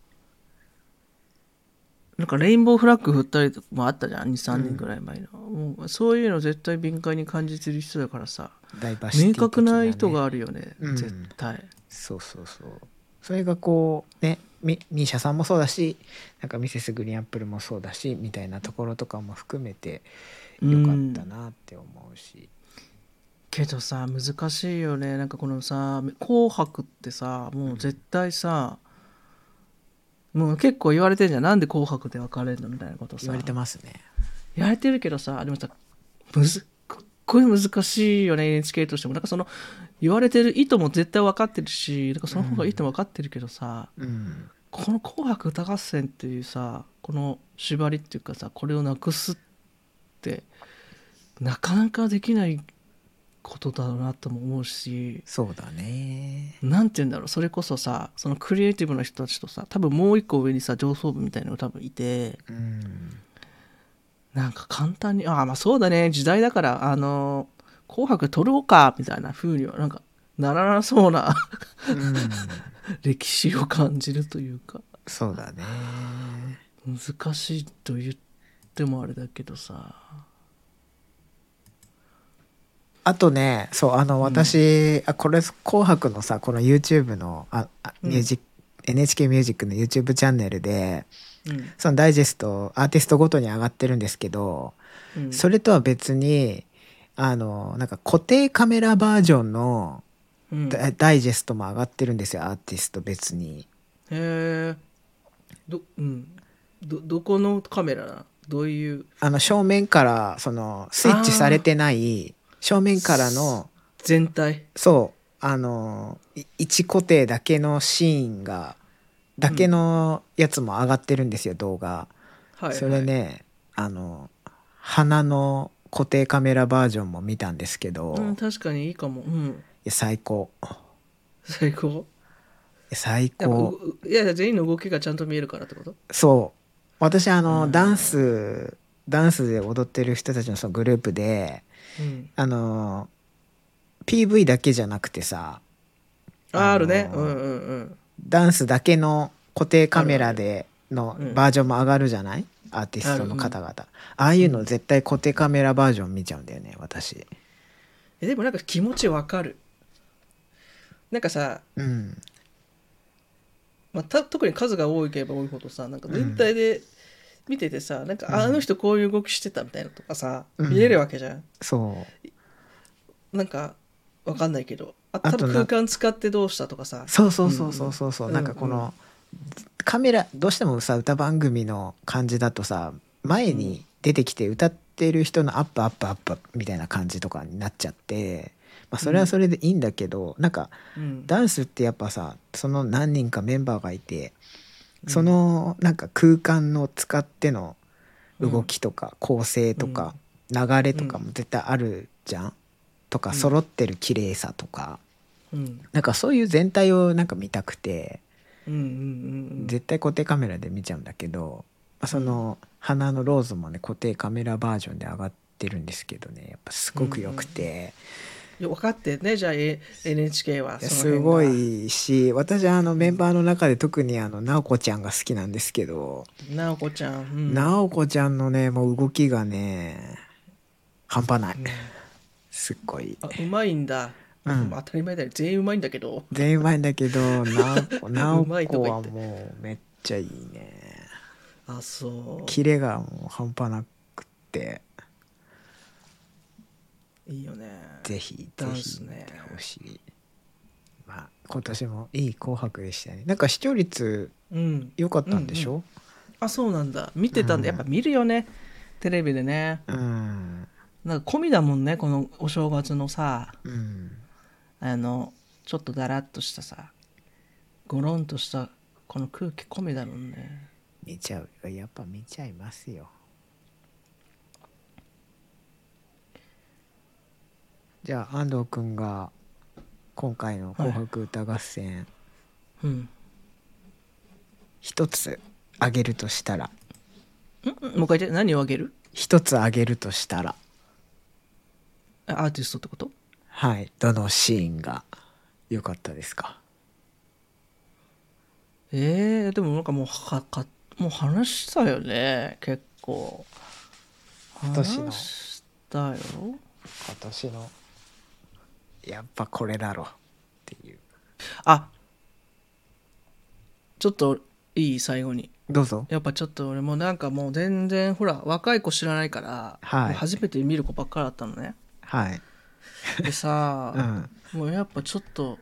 う、なんかレインボーフラッグ振ったりもあったじゃん、2、3年ぐらい前の、もうそういうの絶対敏感に感じてる人だからさ、明確な意図があるよね、絶対。 そうそれがこうね、ミーシャさんもそうだし、なんかミセスグリーンアップルもそうだしみたいなところとかも含めてよかったなって思うし、 けどさ難しいよね。なんかこのさ紅白ってさもう絶対さ、もう結構言われてるじゃん、なんで紅白で分かれるのみたいなことさ言われてますね。 言われてるけどさ、でもさすっごい難しいよね NHK としても。なんかその言われてる意図も絶対分かってるし、なんかその方がいいと分かってるけどさ、この「紅白歌合戦」っていうさこの縛りっていうかさ、これをなくすってなかなかできないことだろうなとも思うし。 そうだね、 なんて言うんだろう、それこそさそのクリエイティブな人たちとさ、多分もう一個上にさ上層部みたいなのが多分いて、なんか簡単にまあそうだね、時代だから紅白撮ろうかみたいな風にはなんかならなそうな歴史を感じるというか。 そうだね、 難しいと言ってもあれだけどさ。 あとね、そう私、これ紅白のさこの YouTube のNHK ミュージックの YouTube チャンネルで、そのダイジェストアーティストごとに上がってるんですけど、それとは別になんか固定カメラバージョンのダイジェストも上がってるんですよ、アーティスト別に。 へえ。どこのカメラ？どういう正面からスイッチされてない正面からの全体、 そう1固定だけのシーンがだけのやつも上がってるんですよ、動画。それね花の固定カメラバージョンも見たんですけど、 確かにいいかも。 最高最高。いや全員の動きがちゃんと見えるからってこと？ そう私ダンスで踊ってる人たちのそのグループで、PV だけじゃなくてさあるね、 ダンスだけの固定カメラでのバージョンも上がるじゃない、アーティストの方々、ああいうの絶対固定カメラバージョン見ちゃうんだよね私。 でもなんか気持ちわかる。なんかさ、特に数が多ければ多いほどさ、なんか全体で見ててさ、なんかあの人こういう動きしてたみたいなとかさ、見えるわけじゃん。 そうなんかわかんないけど、多分空間使ってどうしたとかさ。 そうなんかこのカメラどうしてもさ歌番組の感じだとさ、前に出てきて歌ってる人のアップみたいな感じとかになっちゃって、それはそれでいいんだけど、なんかダンスってやっぱさその何人かメンバーがいてそのなんか空間の使っての動きとか構成とか流れとかも絶対あるじゃん、とか揃ってる綺麗さとか、なんかそういう全体をなんか見たくて、絶対固定カメラで見ちゃうんだけど、その花のローズもね固定カメラバージョンで上がってるんですけどね、やっぱすごくよくて、 分かってね、じゃあ NHK はすごいし、私メンバーの中で特に直子ちゃんが好きなんですけど、 直子ちゃん、 直子ちゃんのねもう動きがね半端ない、すっごい、 うまいんだ。当たり前だよ、全員うまいんだけど、 全員うまいんだけど直子はもうめっちゃいいね。 あ、そう、 キレがもう半端なくていいよね。 ぜひ見てほしい。まあ今年もいい紅白でしたね。なんか視聴率良かったんでしょ？ あ、そうなんだ。見てたんだ。やっぱ見るよね、テレビでね。なんか込みだもんね、このお正月のさ、ちょっとだらっとしたさ、ゴロンとしたこの空気込みだもんね。 見ちゃうよ、やっぱ見ちゃいますよ。じゃあ安藤君が今回の紅白歌合戦、一つあげるとしたら、 もう一回言って、何をあげる？ 一つあげるとしたら、 アーティストってこと？ はい、どのシーンが良かったですか？ でもなんかもう話したよね、結構。話したよ。 今年のやっぱこれだろっていう。 あ、ちょっといい？最後にどうぞ。 やっぱちょっと俺もなんかもう全然ほら若い子知らないから、もう初めて見る子ばっかりだったのね。でさ、もうやっぱちょっと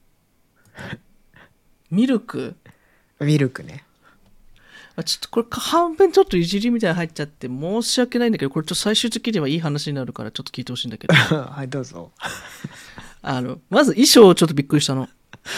ミルクね、ちょっとこれ半分ちょっといじりみたいな入っちゃって申し訳ないんだけど、これちょっと最終的にはいい話になるからちょっと聞いてほしいんだけどはい、どうぞ。 まず衣装ちょっとびっくりしたの。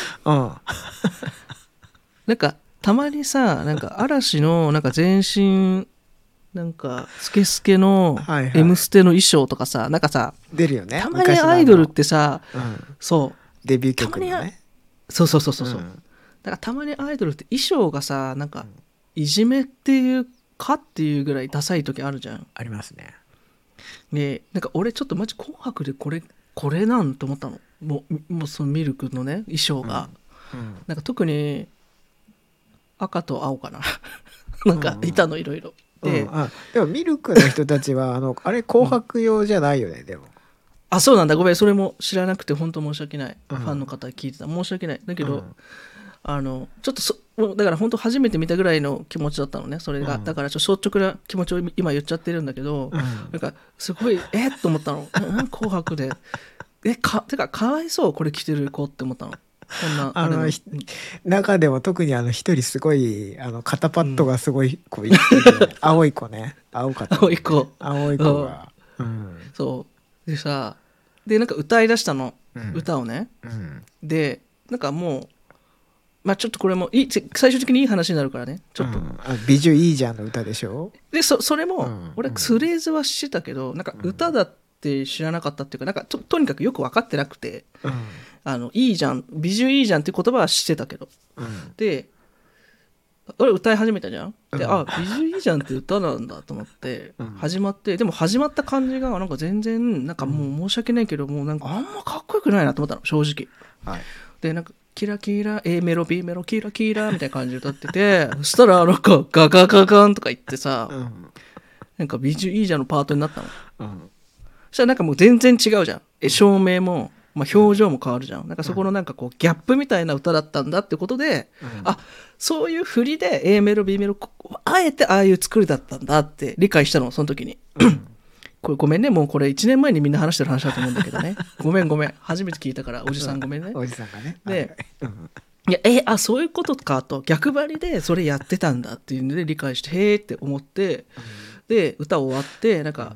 なんかたまにさ、なんか嵐のなんか全身なんかスケスケの M ステの衣装とかさ、なんかさ出るよね。 たまにアイドルってさ、そうデビュー曲のね、 そう、だからたまにアイドルって衣装がさ、なんかいじめっていうかっていうぐらいダサい時あるじゃん。 ありますね。 でなんか俺ちょっとマジ紅白でこれなんと思ったの。もうそのミルクのね衣装が、なんか特に赤と青かななんかいたのいろいろで、 でもミルクの人たちはあれ紅白用じゃないよね、でも。 あ、そうなんだ、ごめん、それも知らなくて本当申し訳ない、ファンの方聞いてた、申し訳ない。だけど、ちょっとだから本当初めて見たぐらいの気持ちだったのね、それが。だからちょっと率直な気持ちを今言っちゃってるんだけど、なんかすごいと思ったの紅白でてかかわいそう、これ着てる子って思ったの。こんな中でも特に一人すごい肩パッドがすごい子いて、青い子ね、青い子が、 そうでさ、でなんか歌い出したの、歌をね、でなんかもうまあちょっとこれも最終的にいい話になるからね、ちょっと、 美女いいじゃんの歌でしょ。でそれも、俺フレーズはしてたけど、なんか歌だって知らなかったっていうか、なんかとにかくよく分かってなくて、いいじゃん、美女いいじゃんっていう言葉は知ってたけど、で俺歌い始めたじゃん。で、美女いいじゃんって歌なんだと思って始まって、でも始まった感じがなんか全然なんかもう申し訳ないけど、もうなんかあんまかっこよくないなと思ったの、正直。でなんかキラキラ A メロ B メロキラキラみたいな感じで歌っててそしたらなんかガガガガンとか言ってさ、なんか美女いいじゃんのパートになったの。そしたらなんかもう全然違うじゃん、照明も、表情も変わるじゃん。なんかそこのなんかこうギャップみたいな歌だったんだってことで、そういう振りで A メロ B メロあえてああいう作りだったんだって理解したの、その時に。これごめんね、もうこれ1年前にみんな話してる話だと思うんだけどねごめん初めて聞いたから、おじさんごめんね、 おじさんがね。 で、いやそういうことかと、逆張りでそれやってたんだっていうので理解して、へーって思って、で歌終わってなんか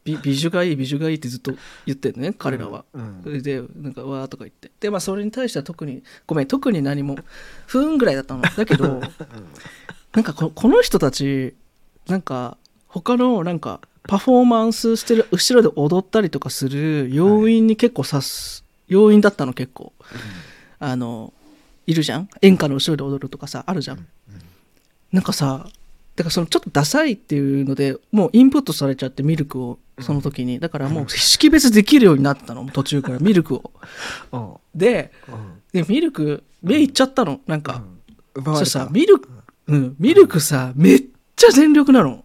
美女がいい美女がいいってずっと言ってるね彼らは、それでなんかわーとか言ってで、まあ、それに対しては特に何も不運ぐらいだったのだけどなんかこの人たちなんか他のなんかパフォーマンスしてる後ろで踊ったりとかする要因に結構要因だったの結構、いるじゃん演歌の後ろで踊るとかさあるじゃん、なんかさだからそのちょっとダサいっていうのでもうインプットされちゃってミルクをその時にだからもう識別できるようになったの途中からミルクをでミルク目いっちゃったのなんか、そしたらさミルクさめっちゃ全力なの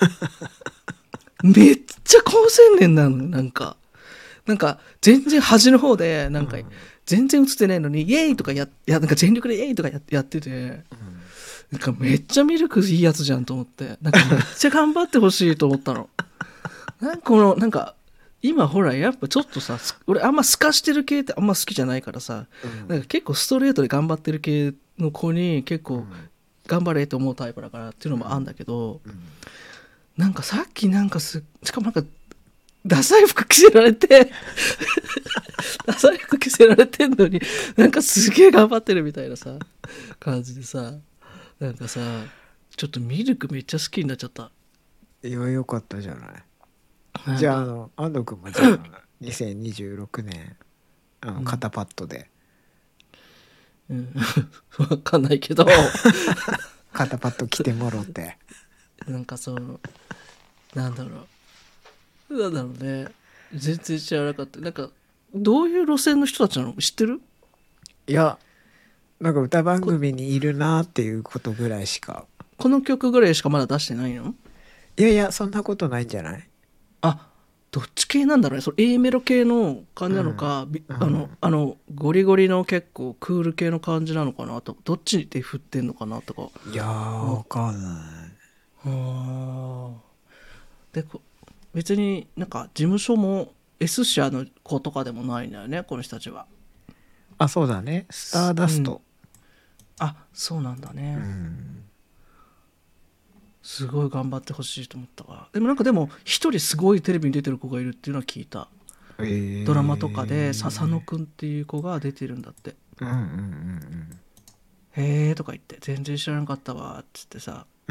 めっちゃ高青年なのなんか全然端の方でなんか全然映ってないのにイエーイとかなんか全力でイエーイとかやってて、なんかめっちゃミルクいいやつじゃんと思ってなんかめっちゃ頑張ってほしいと思ったのなんか今ほらやっぱちょっとさ俺あんま透かしてる系ってあんま好きじゃないからさ、なんか結構ストレートで頑張ってる系の子に結構頑張れと思うタイプだからっていうのもあるんだけど、なんかさっきなんかしかもなんかダサい服着せられてダサい服着せられてんのになんかすげえ頑張ってるみたいなさ感じでさなんかさちょっとミルクめっちゃ好きになっちゃった。 いやよかったじゃない。じゃあ安藤君もじゃあ2026年肩パッドで、 分かんないけど肩パッド着てもろってなんかなんだろうね全然知らなかった。なんかどういう路線の人たちなの知ってる？ いやなんか歌番組にいるなっていうことぐらいしか。 この曲ぐらいしかまだ出してないの？ いやいやそんなことないんじゃない？ どっち系なんだろうね。それ A メロ系の感じなのか、ゴリゴリの結構クール系の感じなのかなとどっちで振ってんのかなとか。 いやわかんない。 で別になんか事務所も S 社の子とかでもないんだよねこの人たちは。 そうだねスターダスト、 そうなんだね、すごい頑張ってほしいと思ったわ。でも一人すごいテレビに出てる子がいるっていうのは聞いた、ドラマとかで笹野くんっていう子が出てるんだって、へーとか言って全然知らなかったわっつってさ、だ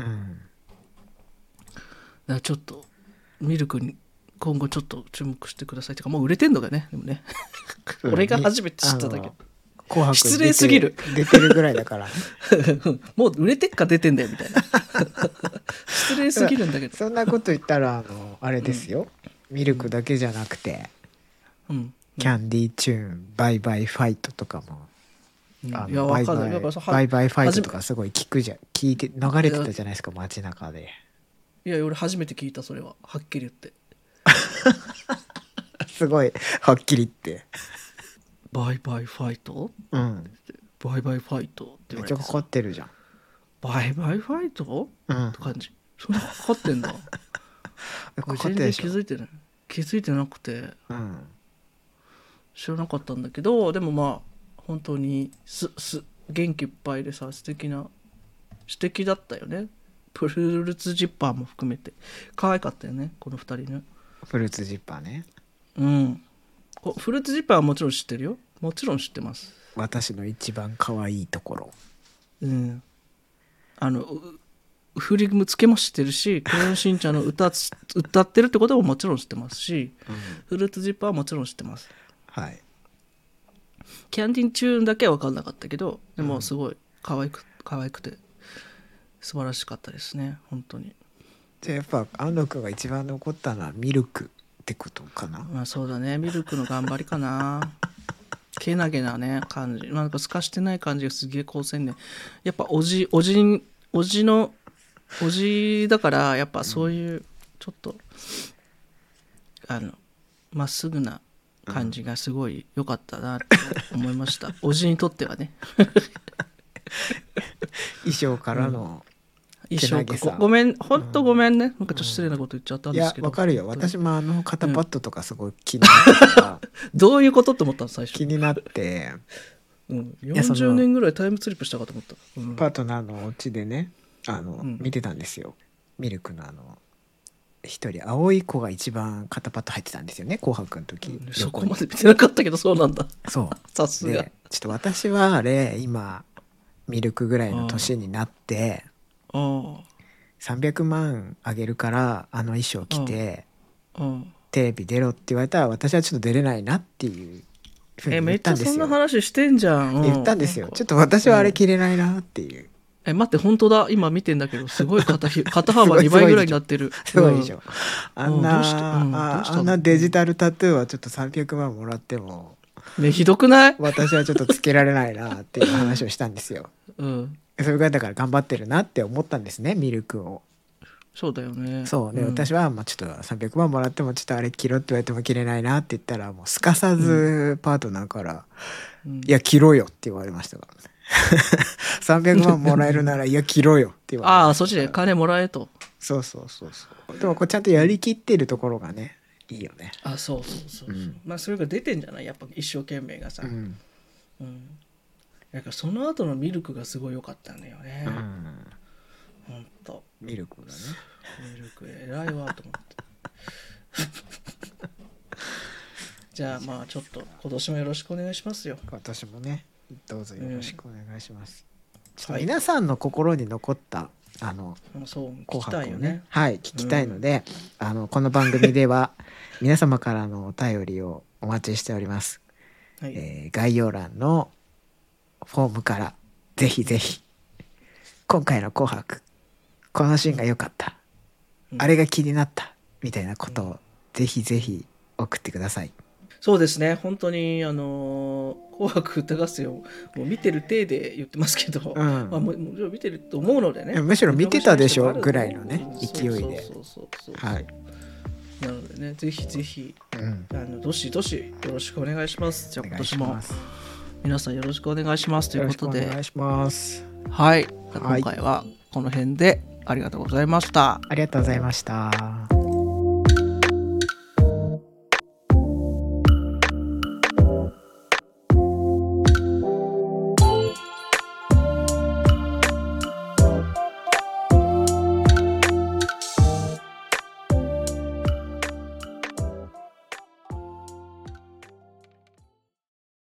からちょっとミルクに今後ちょっと注目してくださいってかもう売れてんのがねでもね俺が初めて知っただけ紅白失礼すぎる出てるぐらいだからもう売れてっか出てんだよみたいな失礼すぎるんだけどそんなこと言ったらあれですよ、ミルクだけじゃなくて、キャンディーチューンバイバイファイトとかも、 いやわかんない。 バイバイファイトとかすごい聞いて流れてたじゃないですか街中で。 いや俺初めて聞いたそれははっきり言ってすごいはっきり言ってバイバイファイト、バイバイファイトって言われてさめっちゃかかってるじゃんバイバイファイト、って感じ。そんなかかってんだ全然気づいてなくて、知らなかったんだけどでもまあ本当に元気いっぱいでさ素敵だったよね。フルーツジッパーも含めて可愛かったよねこの2人ね。 フルーツジッパーね。 フルーツジッパーはもちろん知ってるよ。もちろん知ってます。 私の一番可愛いところ。 振り付けも知ってるしクレヨンしんちゃんの歌ってるってことももちろん知ってますし、フルーツジッパーはもちろん知ってます。キャンディーチューンだけは分かんなかったけどでもすごい可愛くて素晴らしかったですね本当に。 じゃあやっぱ安藤君が一番残ったのはミルクってことかな。 そうだねミルクの頑張りかなけなげなね感じなんか透かしてない感じがすげえ高青年。やっぱおじだからやっぱそういうちょっとまっすぐな感じがすごい良かったなって思いましたおじにとってはね衣装からの衣装かごめん本当ごめんね、なんかちょっと失礼なこと言っちゃったんですけど。 いやわかるよ私も肩パッドとかすごい気になってたどういうことって思ったの最初気になって 40年ぐらいタイムスリップしたかと思った、 パートナーのお家でね見てたんですよミルクの一人青い子が一番肩パッド入ってたんですよね、紅白の時。 そこまで見てなかったけどそうなんだ。 そうさすが。 ちょっと私はあれ今ミルクぐらいの年になって300万あげるからあの衣装着てテレビ出ろって言われたら私はちょっと出れないなっていうふうに言ったんですよ。 めっちゃそんな話してんじゃん。 言ったんですよ。ちょっと私はあれ着れないなっていう。 待って本当だ、今見てんだけどすごい肩幅2倍ぐらいになってる。 すごいでしょ。あんなデジタルタトゥーはちょっと300万もらってもね、ひどくない？ 私はちょっとつけられないなっていう話をしたんですよ。それぐらいだから頑張ってるなって思ったんですね、ミルクを。 そうだよね。 そうで、私はまあちょっと300万もらってもちょっとあれ着ろって言われても着れないなって言ったらもうすかさずパートナーからいや着ろよって言われましたからね。300万もらえるならいや着ろよって言われました。 ああそっちで金もらえと。 そうでもこうちゃんとやりきってるところがねいいよね。 そう、まあそれが出てんじゃない、やっぱ一生懸命がさ。なんかその後のミルクがすごい良かったんだよね。ほんとミルクがね、 ミルク偉いわと思って。じゃあまあちょっと今年もよろしくお願いしますよ。 今年もねどうぞよろしくお願いします。ちょっと皆さんの心に残ったそう紅白をね、 聞きたいので、この番組では皆様からのお便りをお待ちしております。概要欄のフォームからぜひぜひ今回の紅白このシーンが良かった、あれが気になったみたいなことをぜひぜひ送ってください。 そうですね、本当に紅白歌合戦をもう見てる体で言ってますけど、もちろん見てると思うのでね、 むしろ見てたでしょぐらいのね勢いで、 なのでねぜひぜひ、どしどしよろしくお願いします。じゃあ今年も皆さんよろしくお願いしますということで、 お願いします。 はい、今回はこの辺でありがとうございました。 ありがとうございました。